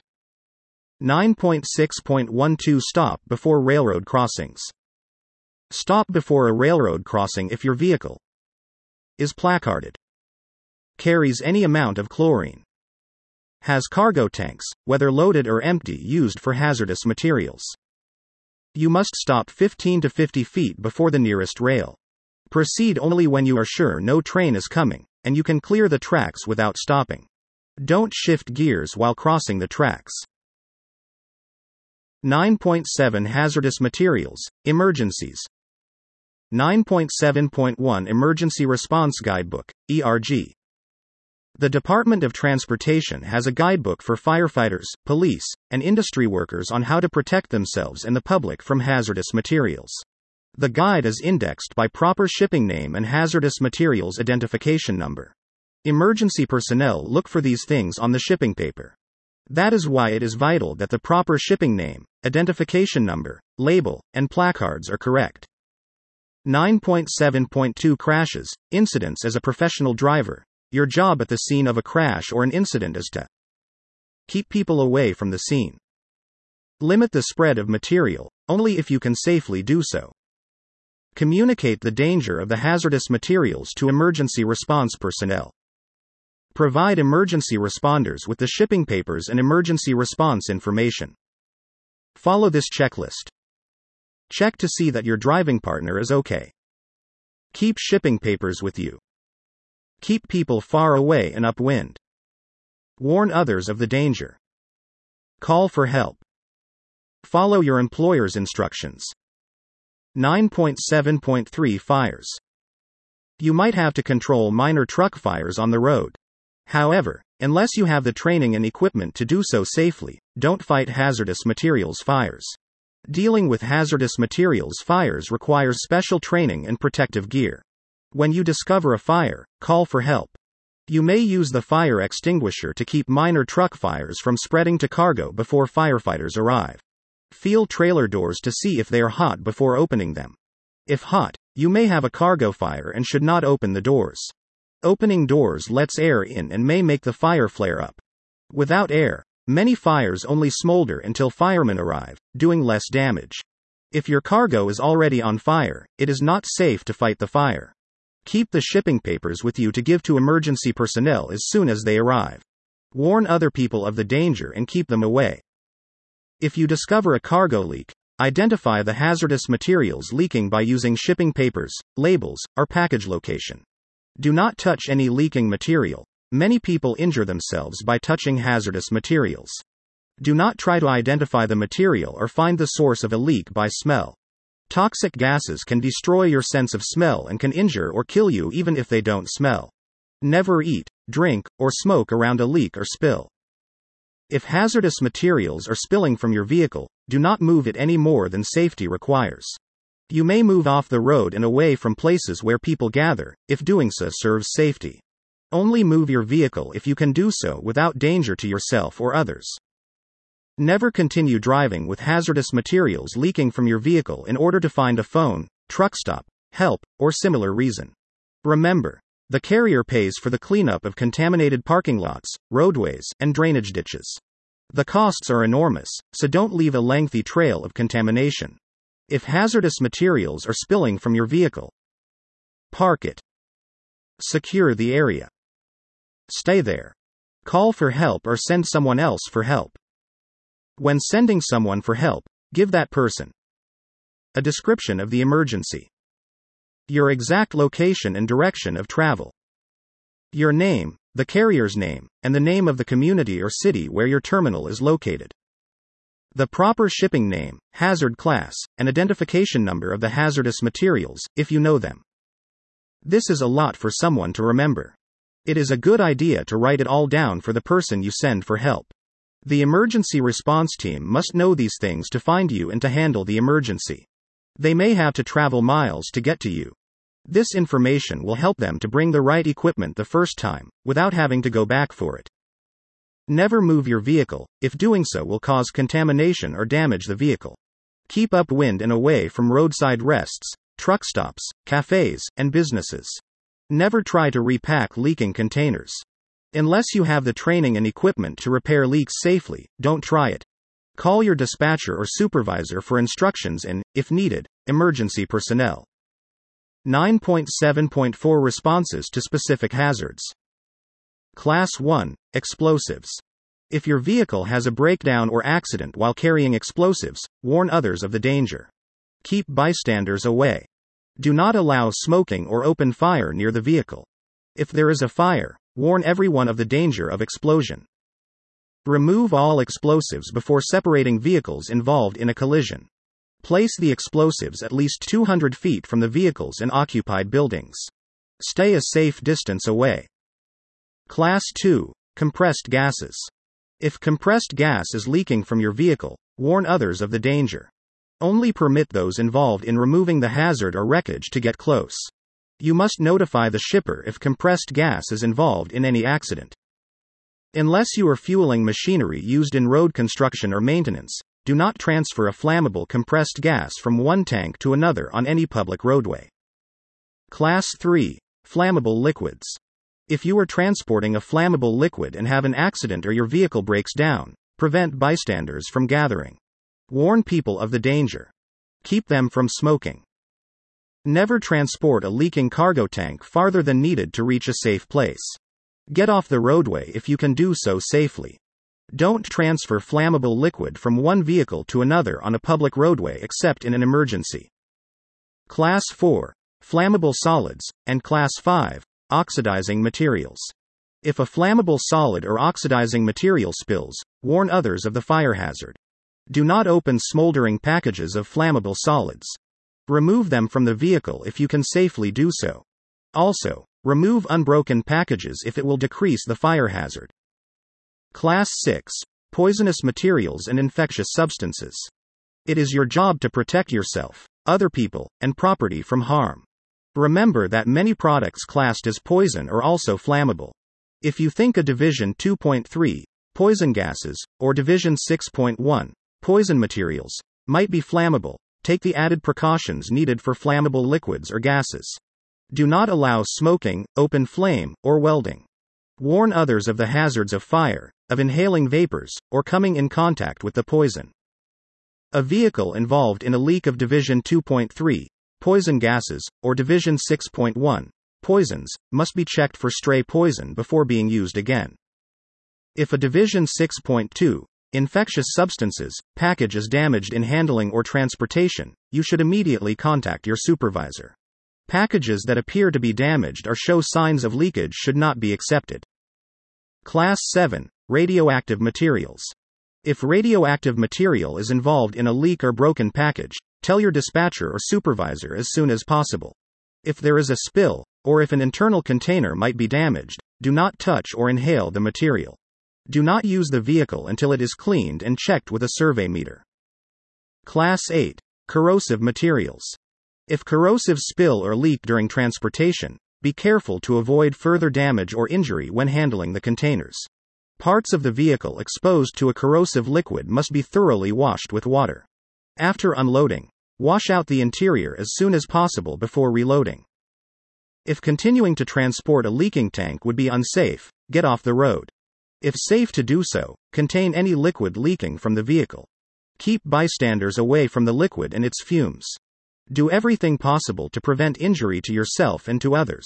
9.6.12 Stop before railroad crossings. Stop before a railroad crossing if your vehicle is placarded, carries any amount of chlorine, has cargo tanks, whether loaded or empty, used for hazardous materials. You must stop 15 to 50 feet before the nearest rail. Proceed only when you are sure no train is coming, and you can clear the tracks without stopping. Don't shift gears while crossing the tracks. 9.7 Hazardous materials, emergencies. 9.7.1 Emergency Response Guidebook, ERG. The Department of Transportation has a guidebook for firefighters, police, and industry workers on how to protect themselves and the public from hazardous materials. The guide is indexed by proper shipping name and hazardous materials identification number. Emergency personnel look for these things on the shipping paper. That is why it is vital that the proper shipping name, identification number, label, and placards are correct. 9.7.2 Crashes, incidents. As a professional driver, your job at the scene of a crash or an incident is to keep people away from the scene. Limit the spread of material, only if you can safely do so. Communicate the danger of the hazardous materials to emergency response personnel. Provide emergency responders with the shipping papers and emergency response information. Follow this checklist. Check to see that your driving partner is okay. Keep shipping papers with you. Keep people far away and upwind. Warn others of the danger. Call for help. Follow your employer's instructions. 9.7.3 Fires. You might have to control minor truck fires on the road. However, unless you have the training and equipment to do so safely, don't fight hazardous materials fires. Dealing with hazardous materials fires requires special training and protective gear. When you discover a fire, call for help. You may use the fire extinguisher to keep minor truck fires from spreading to cargo before firefighters arrive. Feel trailer doors to see if they are hot before opening them. If hot, you may have a cargo fire and should not open the doors. Opening doors lets air in and may make the fire flare up. Without air, Many fires only smolder until firemen arrive, doing less damage. If your cargo is already on fire, it is not safe to fight the fire. Keep the shipping papers with you to give to emergency personnel as soon as they arrive. Warn other people of the danger and keep them away. If you discover a cargo leak, identify the hazardous materials leaking by using shipping papers, labels, or package location. Do not touch any leaking material. Many people injure themselves by touching hazardous materials. Do not try to identify the material or find the source of a leak by smell. Toxic gases can destroy your sense of smell and can injure or kill you even if they don't smell. Never eat, drink, or smoke around a leak or spill. If hazardous materials are spilling from your vehicle, do not move it any more than safety requires. You may move off the road and away from places where people gather, if doing so serves safety. Only move your vehicle if you can do so without danger to yourself or others. Never continue driving with hazardous materials leaking from your vehicle in order to find a phone, truck stop, help, or similar reason. Remember, the carrier pays for the cleanup of contaminated parking lots, roadways, and drainage ditches. The costs are enormous, so don't leave a lengthy trail of contamination. If hazardous materials are spilling from your vehicle, park it. Secure the area. Stay there. Call for help or send someone else for help. When sending someone for help, give that person a description of the emergency, your exact location and direction of travel, your name, the carrier's name, and the name of the community or city where your terminal is located, the proper shipping name, hazard class, and identification number of the hazardous materials, if you know them. This is a lot for someone to remember. It is a good idea to write it all down for the person you send for help. The emergency response team must know these things to find you and to handle the emergency. They may have to travel miles to get to you. This information will help them to bring the right equipment the first time, without having to go back for it. Never move your vehicle, if doing so will cause contamination or damage the vehicle. Keep upwind and away from roadside rests, truck stops, cafes, and businesses. Never try to repack leaking containers. Unless you have the training and equipment to repair leaks safely, don't try it. Call your dispatcher or supervisor for instructions and, if needed, emergency personnel. 9.7.4 Responses to specific hazards. Class 1, Explosives. If your vehicle has a breakdown or accident while carrying explosives, warn others of the danger. Keep bystanders away. Do not allow smoking or open fire near the vehicle. If there is a fire, warn everyone of the danger of explosion. Remove all explosives before separating vehicles involved in a collision. Place the explosives at least 200 feet from the vehicles in occupied buildings. Stay a safe distance away. Class 2, Compressed gases. If compressed gas is leaking from your vehicle, warn others of the danger. Only permit those involved in removing the hazard or wreckage to get close. You must notify the shipper if compressed gas is involved in any accident. Unless you are fueling machinery used in road construction or maintenance, do not transfer a flammable compressed gas from one tank to another on any public roadway. Class 3, Flammable liquids. If you are transporting a flammable liquid and have an accident or your vehicle breaks down, prevent bystanders from gathering. Warn people of the danger. Keep them from smoking. Never transport a leaking cargo tank farther than needed to reach a safe place. Get off the roadway if you can do so safely. Don't transfer flammable liquid from one vehicle to another on a public roadway except in an emergency. Class 4, Flammable solids, and Class 5, Oxidizing materials. If a flammable solid or oxidizing material spills, warn others of the fire hazard. Do not open smoldering packages of flammable solids. Remove them from the vehicle if you can safely do so. Also, remove unbroken packages if it will decrease the fire hazard. Class 6, Poisonous materials and infectious substances. It is your job to protect yourself, other people, and property from harm. Remember that many products classed as poison are also flammable. If you think a Division 2.3, poison gases, or Division 6.1, poison materials, might be flammable, take the added precautions needed for flammable liquids or gases. Do not allow smoking, open flame, or welding. Warn others of the hazards of fire, of inhaling vapors, or coming in contact with the poison. A vehicle involved in a leak of Division 2.3, poison gases, or Division 6.1, poisons, must be checked for stray poison before being used again. If a Division 6.2, infectious substances, package is damaged in handling or transportation, you should immediately contact your supervisor. Packages that appear to be damaged or show signs of leakage should not be accepted. Class 7, radioactive materials. If radioactive material is involved in a leak or broken package, tell your dispatcher or supervisor as soon as possible. If there is a spill, or if an internal container might be damaged, do not touch or inhale the material. Do not use the vehicle until it is cleaned and checked with a survey meter. Class 8, corrosive materials. If corrosive spill or leak during transportation, be careful to avoid further damage or injury when handling the containers. Parts of the vehicle exposed to a corrosive liquid must be thoroughly washed with water. After unloading, wash out the interior as soon as possible before reloading. If continuing to transport a leaking tank would be unsafe, get off the road. If safe to do so, contain any liquid leaking from the vehicle. Keep bystanders away from the liquid and its fumes. Do everything possible to prevent injury to yourself and to others.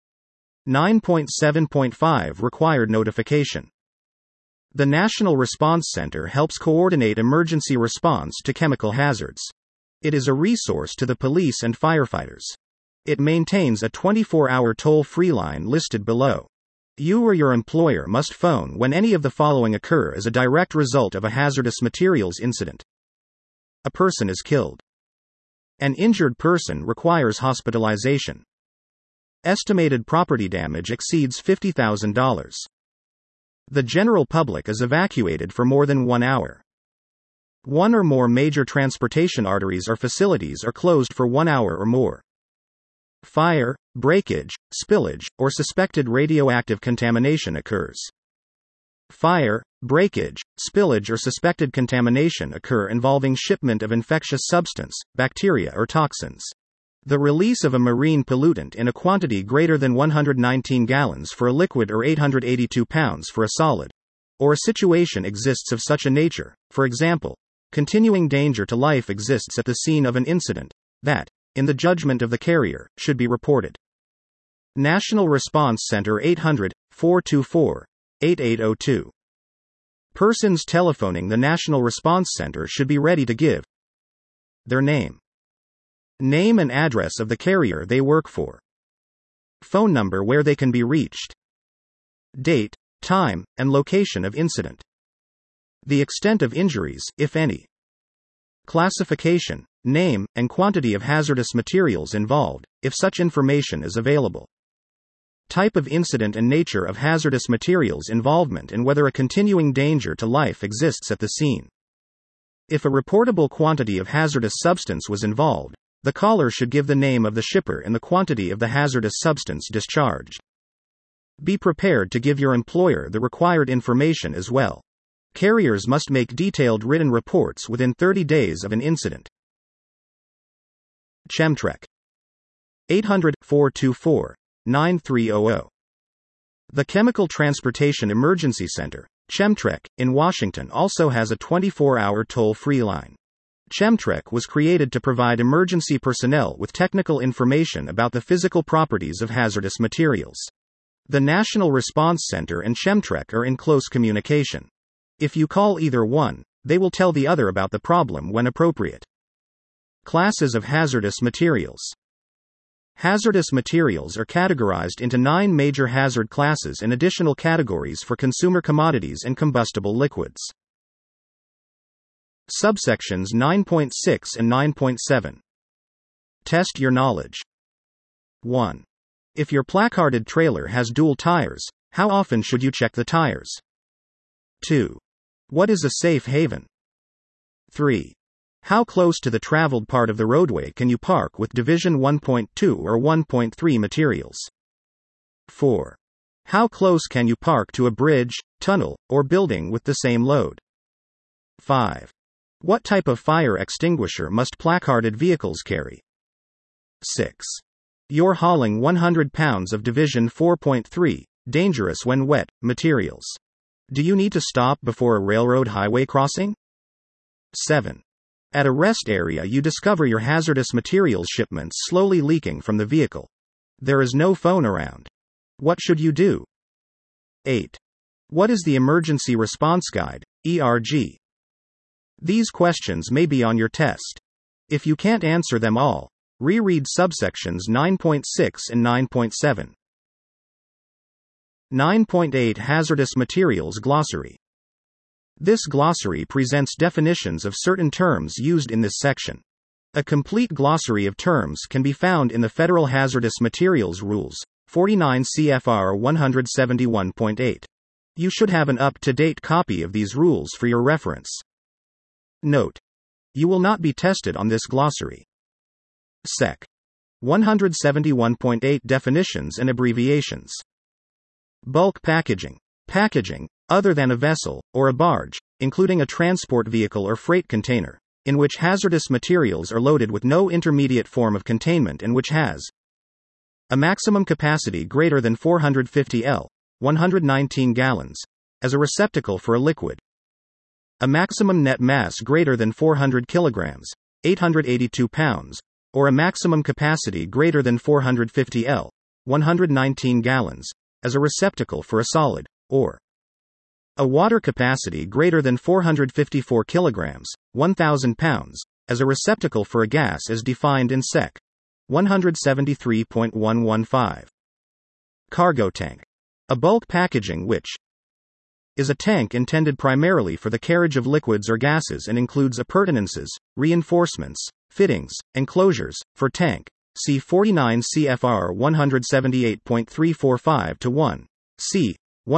9.7.5 Required notification. The National Response Center helps coordinate emergency response to chemical hazards. It is a resource to the police and firefighters. It maintains a 24-hour toll-free line listed below. You or your employer must phone when any of the following occur as a direct result of a hazardous materials incident. A person is killed. An injured person requires hospitalization. Estimated property damage exceeds $50,000. The general public is evacuated for more than 1 hour. One or more major transportation arteries or facilities are closed for 1 hour or more. Fire, breakage, spillage, or suspected radioactive contamination occurs. Fire, breakage, spillage, or suspected contamination occur involving shipment of infectious substance, bacteria, or toxins. The release of a marine pollutant in a quantity greater than 119 gallons for a liquid or 882 pounds for a solid. Or a situation exists of such a nature, for example, continuing danger to life exists at the scene of an incident, that, in the judgment of the carrier, should be reported. National Response Center 800-424-8802. Persons telephoning the National Response Center should be ready to give their name and address of the carrier they work for, phone number where they can be reached, date, time, and location of incident, the extent of injuries, if any, classification, name, and quantity of hazardous materials involved, if such information is available, type of incident and nature of hazardous materials involvement and whether a continuing danger to life exists at the scene. If a reportable quantity of hazardous substance was involved, the caller should give the name of the shipper and the quantity of the hazardous substance discharged. Be prepared to give your employer the required information as well. Carriers must make detailed written reports within 30 days of an incident. Chemtrec. 800-424-9300. The Chemical Transportation Emergency Center, Chemtrec, in Washington also has a 24-hour toll-free line. Chemtrec was created to provide emergency personnel with technical information about the physical properties of hazardous materials. The National Response Center and Chemtrec are in close communication. If you call either one, they will tell the other about the problem when appropriate. Classes of hazardous materials. Hazardous materials are categorized into 9 major hazard classes and additional categories for consumer commodities and combustible liquids. Subsections 9.6 and 9.7. Test your knowledge. 1. If your placarded trailer has dual tires, how often should you check the tires? 2. What is a safe haven? 3. How close to the traveled part of the roadway can you park with Division 1.2 or 1.3 materials? 4. How close can you park to a bridge, tunnel, or building with the same load? 5. What type of fire extinguisher must placarded vehicles carry? 6. You're hauling 100 pounds of Division 4.3, dangerous when wet, materials. Do you need to stop before a railroad highway crossing? 7. At a rest area, you discover your hazardous materials shipments slowly leaking from the vehicle. There is no phone around. What should you do? 8. What is the Emergency Response Guide, ERG? These questions may be on your test. If you can't answer them all, reread subsections 9.6 and 9.7. 9.8 Hazardous Materials Glossary. This glossary presents definitions of certain terms used in this section. A complete glossary of terms can be found in the Federal Hazardous Materials Rules, 49 CFR 171.8. You should have an up-to-date copy of these rules for your reference. Note: you will not be tested on this glossary. Sec. 171.8 Definitions and Abbreviations. Bulk packaging. Packaging, other than a vessel, or a barge, including a transport vehicle or freight container, in which hazardous materials are loaded with no intermediate form of containment and which has a maximum capacity greater than 450 L, 119 gallons, as a receptacle for a liquid. A maximum net mass greater than 400 kilograms, 882 pounds, or a maximum capacity greater than 450 L, 119 gallons, as a receptacle for a solid, or a water capacity greater than 454 kilograms, 1,000 pounds, as a receptacle for a gas as defined in Sec. 173.115. Cargo tank. A bulk packaging which is a tank intended primarily for the carriage of liquids or gases and includes appurtenances, reinforcements, fittings, and closures, for tank. See 49 CFR 178.345-1, C.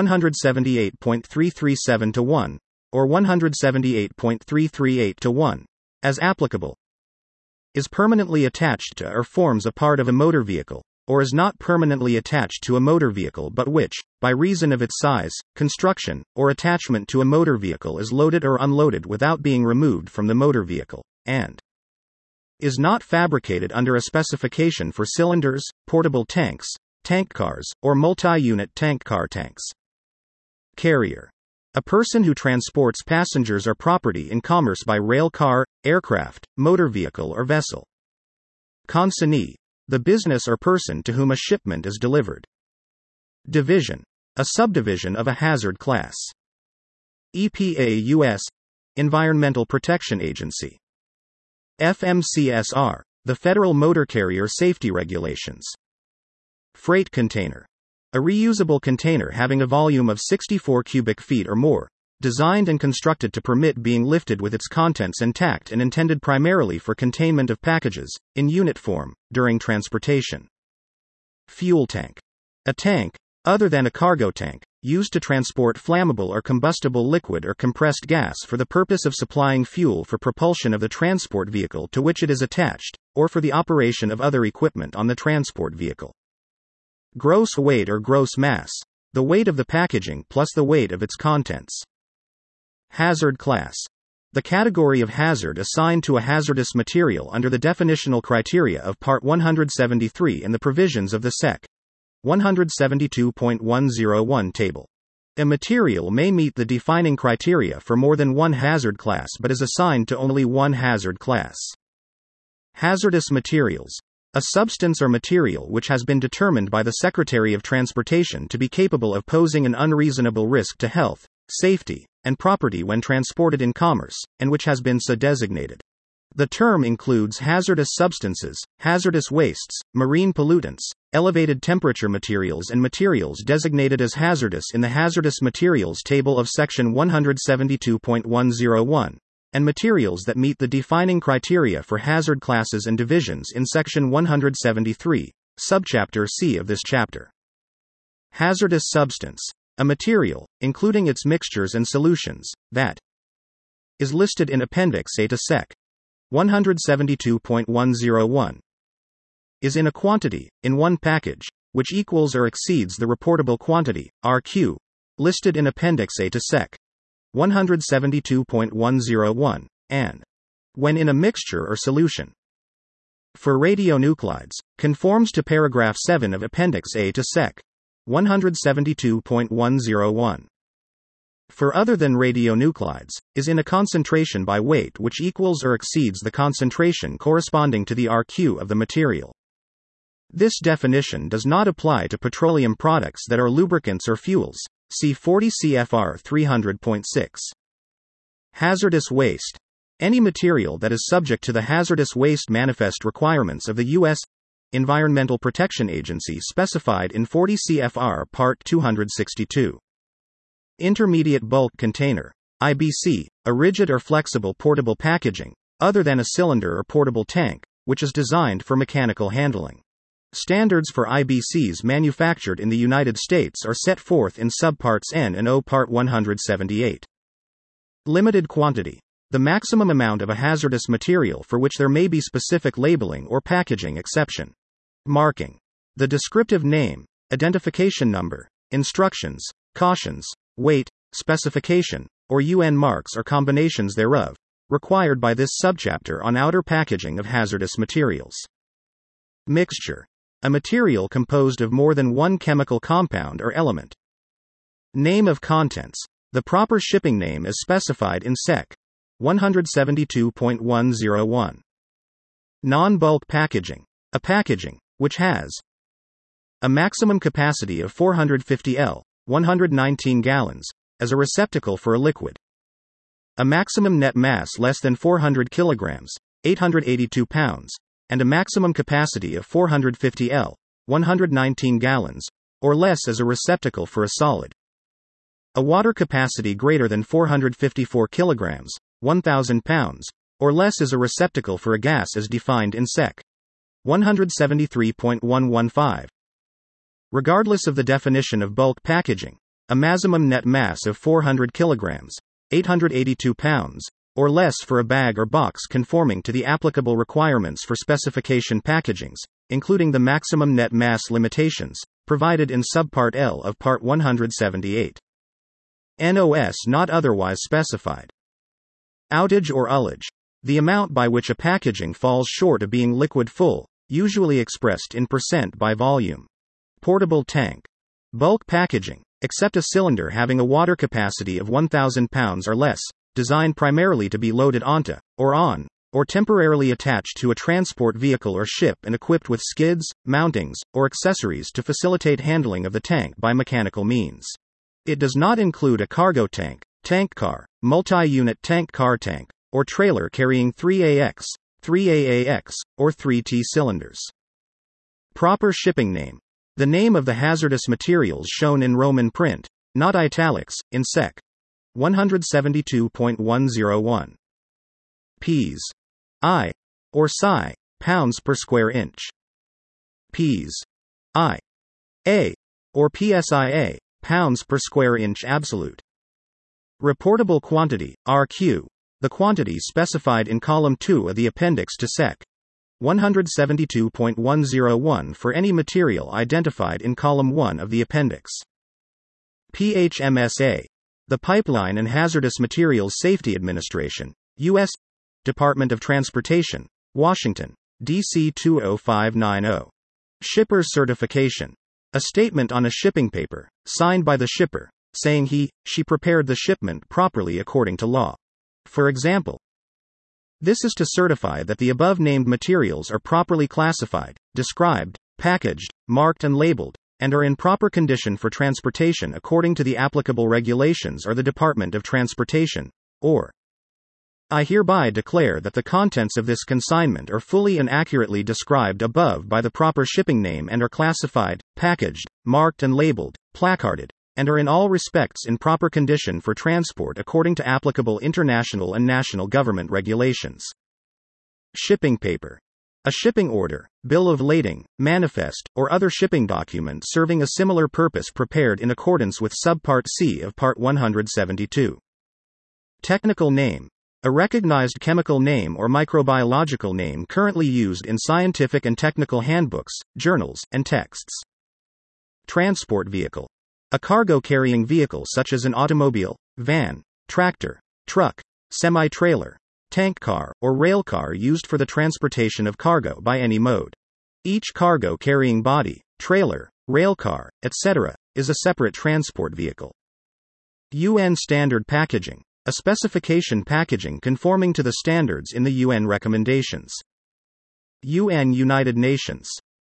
178.337-1, or 178.338-1, as applicable. Is permanently attached to or forms a part of a motor vehicle, or is not permanently attached to a motor vehicle but which, by reason of its size, construction, or attachment to a motor vehicle is loaded or unloaded without being removed from the motor vehicle, and is not fabricated under a specification for cylinders, portable tanks, tank cars, or multi-unit tank car tanks. Carrier. A person who transports passengers or property in commerce by rail car, aircraft, motor vehicle or vessel. Consignee. The business or person to whom a shipment is delivered. Division. A subdivision of a hazard class. EPA U.S. Environmental Protection Agency. FMCSR. The Federal Motor Carrier Safety Regulations. Freight container. A reusable container having a volume of 64 cubic feet or more, designed and constructed to permit being lifted with its contents intact and intended primarily for containment of packages, in unit form, during transportation. Fuel tank. A tank, other than a cargo tank, used to transport flammable or combustible liquid or compressed gas for the purpose of supplying fuel for propulsion of the transport vehicle to which it is attached, or for the operation of other equipment on the transport vehicle. Gross weight or gross mass. The weight of the packaging plus the weight of its contents. Hazard class. The category of hazard assigned to a hazardous material under the definitional criteria of Part 173 and the provisions of the Sec. 172.101 table. A material may meet the defining criteria for more than one hazard class but is assigned to only one hazard class. Hazardous materials. A substance or material which has been determined by the Secretary of Transportation to be capable of posing an unreasonable risk to health, safety, and property when transported in commerce, and which has been so designated. The term includes hazardous substances, hazardous wastes, marine pollutants, elevated temperature materials and materials designated as hazardous in the Hazardous Materials Table of Section 172.101. And materials that meet the defining criteria for hazard classes and divisions in Section 173, Subchapter C of this chapter. Hazardous substance. A material, including its mixtures and solutions, that is listed in Appendix A to Sec. 172.101. Is in a quantity, in one package, which equals or exceeds the reportable quantity, RQ, listed in Appendix A to Sec. 172.101, and when in a mixture or solution. For radionuclides, conforms to paragraph 7 of Appendix A to Sec. 172.101. for other than radionuclides, is in a concentration by weight which equals or exceeds the concentration corresponding to the RQ of the material. This definition does not apply to petroleum products that are lubricants or fuels. See 40 CFR 300.6. Hazardous waste. Any material that is subject to the hazardous waste manifest requirements of the U.S. Environmental Protection Agency specified in 40 CFR Part 262. Intermediate bulk container, IBC, a rigid or flexible portable packaging, other than a cylinder or portable tank, which is designed for mechanical handling. Standards for IBCs manufactured in the United States are set forth in Subparts N and O Part 178. Limited quantity. The maximum amount of a hazardous material for which there may be specific labeling or packaging exception. Marking. The descriptive name, identification number, instructions, cautions, weight, specification, or UN marks or combinations thereof, required by this subchapter on outer packaging of hazardous materials. Mixture. A material composed of more than one chemical compound or element. Name of contents. The proper shipping name is specified in Sec. 172.101. Non-bulk packaging. A packaging, which has a maximum capacity of 450 L, 119 gallons, as a receptacle for a liquid. A maximum net mass less than 400 kilograms, 882 pounds, and a maximum capacity of 450 L, 119 gallons, or less as a receptacle for a solid. A water capacity greater than 454 kilograms, 1,000 pounds, or less as a receptacle for a gas as defined in Sec. 173.115. Regardless of the definition of bulk packaging, a maximum net mass of 400 kilograms, 882 pounds, or less for a bag or box conforming to the applicable requirements for specification packagings, including the maximum net mass limitations, provided in Subpart L of Part 178. NOS not otherwise specified. Outage or ullage. The amount by which a packaging falls short of being liquid full, usually expressed in % by volume. Portable tank. Bulk packaging, except a cylinder having a water capacity of 1,000 pounds or less, designed primarily to be loaded onto, or on, or temporarily attached to a transport vehicle or ship and equipped with skids, mountings, or accessories to facilitate handling of the tank by mechanical means. It does not include a cargo tank, tank car, multi-unit tank car tank, or trailer carrying 3AX, 3AAX, or 3T cylinders. Proper shipping name. The name of the hazardous materials shown in Roman print, not italics, in Sec. 172.101. Ps. I. Or psi, pounds per square inch. Ps. I. A. Or PSIA, pounds per square inch absolute. Reportable quantity, RQ, the quantity specified in column 2 of the appendix to Sec. 172.101 for any material identified in column 1 of the appendix. PHMSA, the Pipeline and Hazardous Materials Safety Administration, U.S. Department of Transportation, Washington, D.C. 20590. Shipper's certification. A statement on a shipping paper, signed by the shipper, saying she prepared the shipment properly according to law. For example, this is to certify that the above-named materials are properly classified, described, packaged, marked and labeled, and are in proper condition for transportation according to the applicable regulations or the Department of Transportation, or I hereby declare that the contents of this consignment are fully and accurately described above by the proper shipping name and are classified, packaged, marked and labeled, placarded, and are in all respects in proper condition for transport according to applicable international and national government regulations. Shipping paper. A shipping order, bill of lading, manifest, or other shipping document serving a similar purpose prepared in accordance with Subpart C of Part 172. Technical name. A recognized chemical name or microbiological name currently used in scientific and technical handbooks, journals, and texts. Transport vehicle. A cargo-carrying vehicle such as an automobile, van, tractor, truck, semi-trailer, tank car, or rail car used for the transportation of cargo by any mode. Each cargo-carrying body, trailer, rail car, etc., is a separate transport vehicle. UN Standard Packaging. A specification packaging conforming to the standards in the UN recommendations. UN United Nations.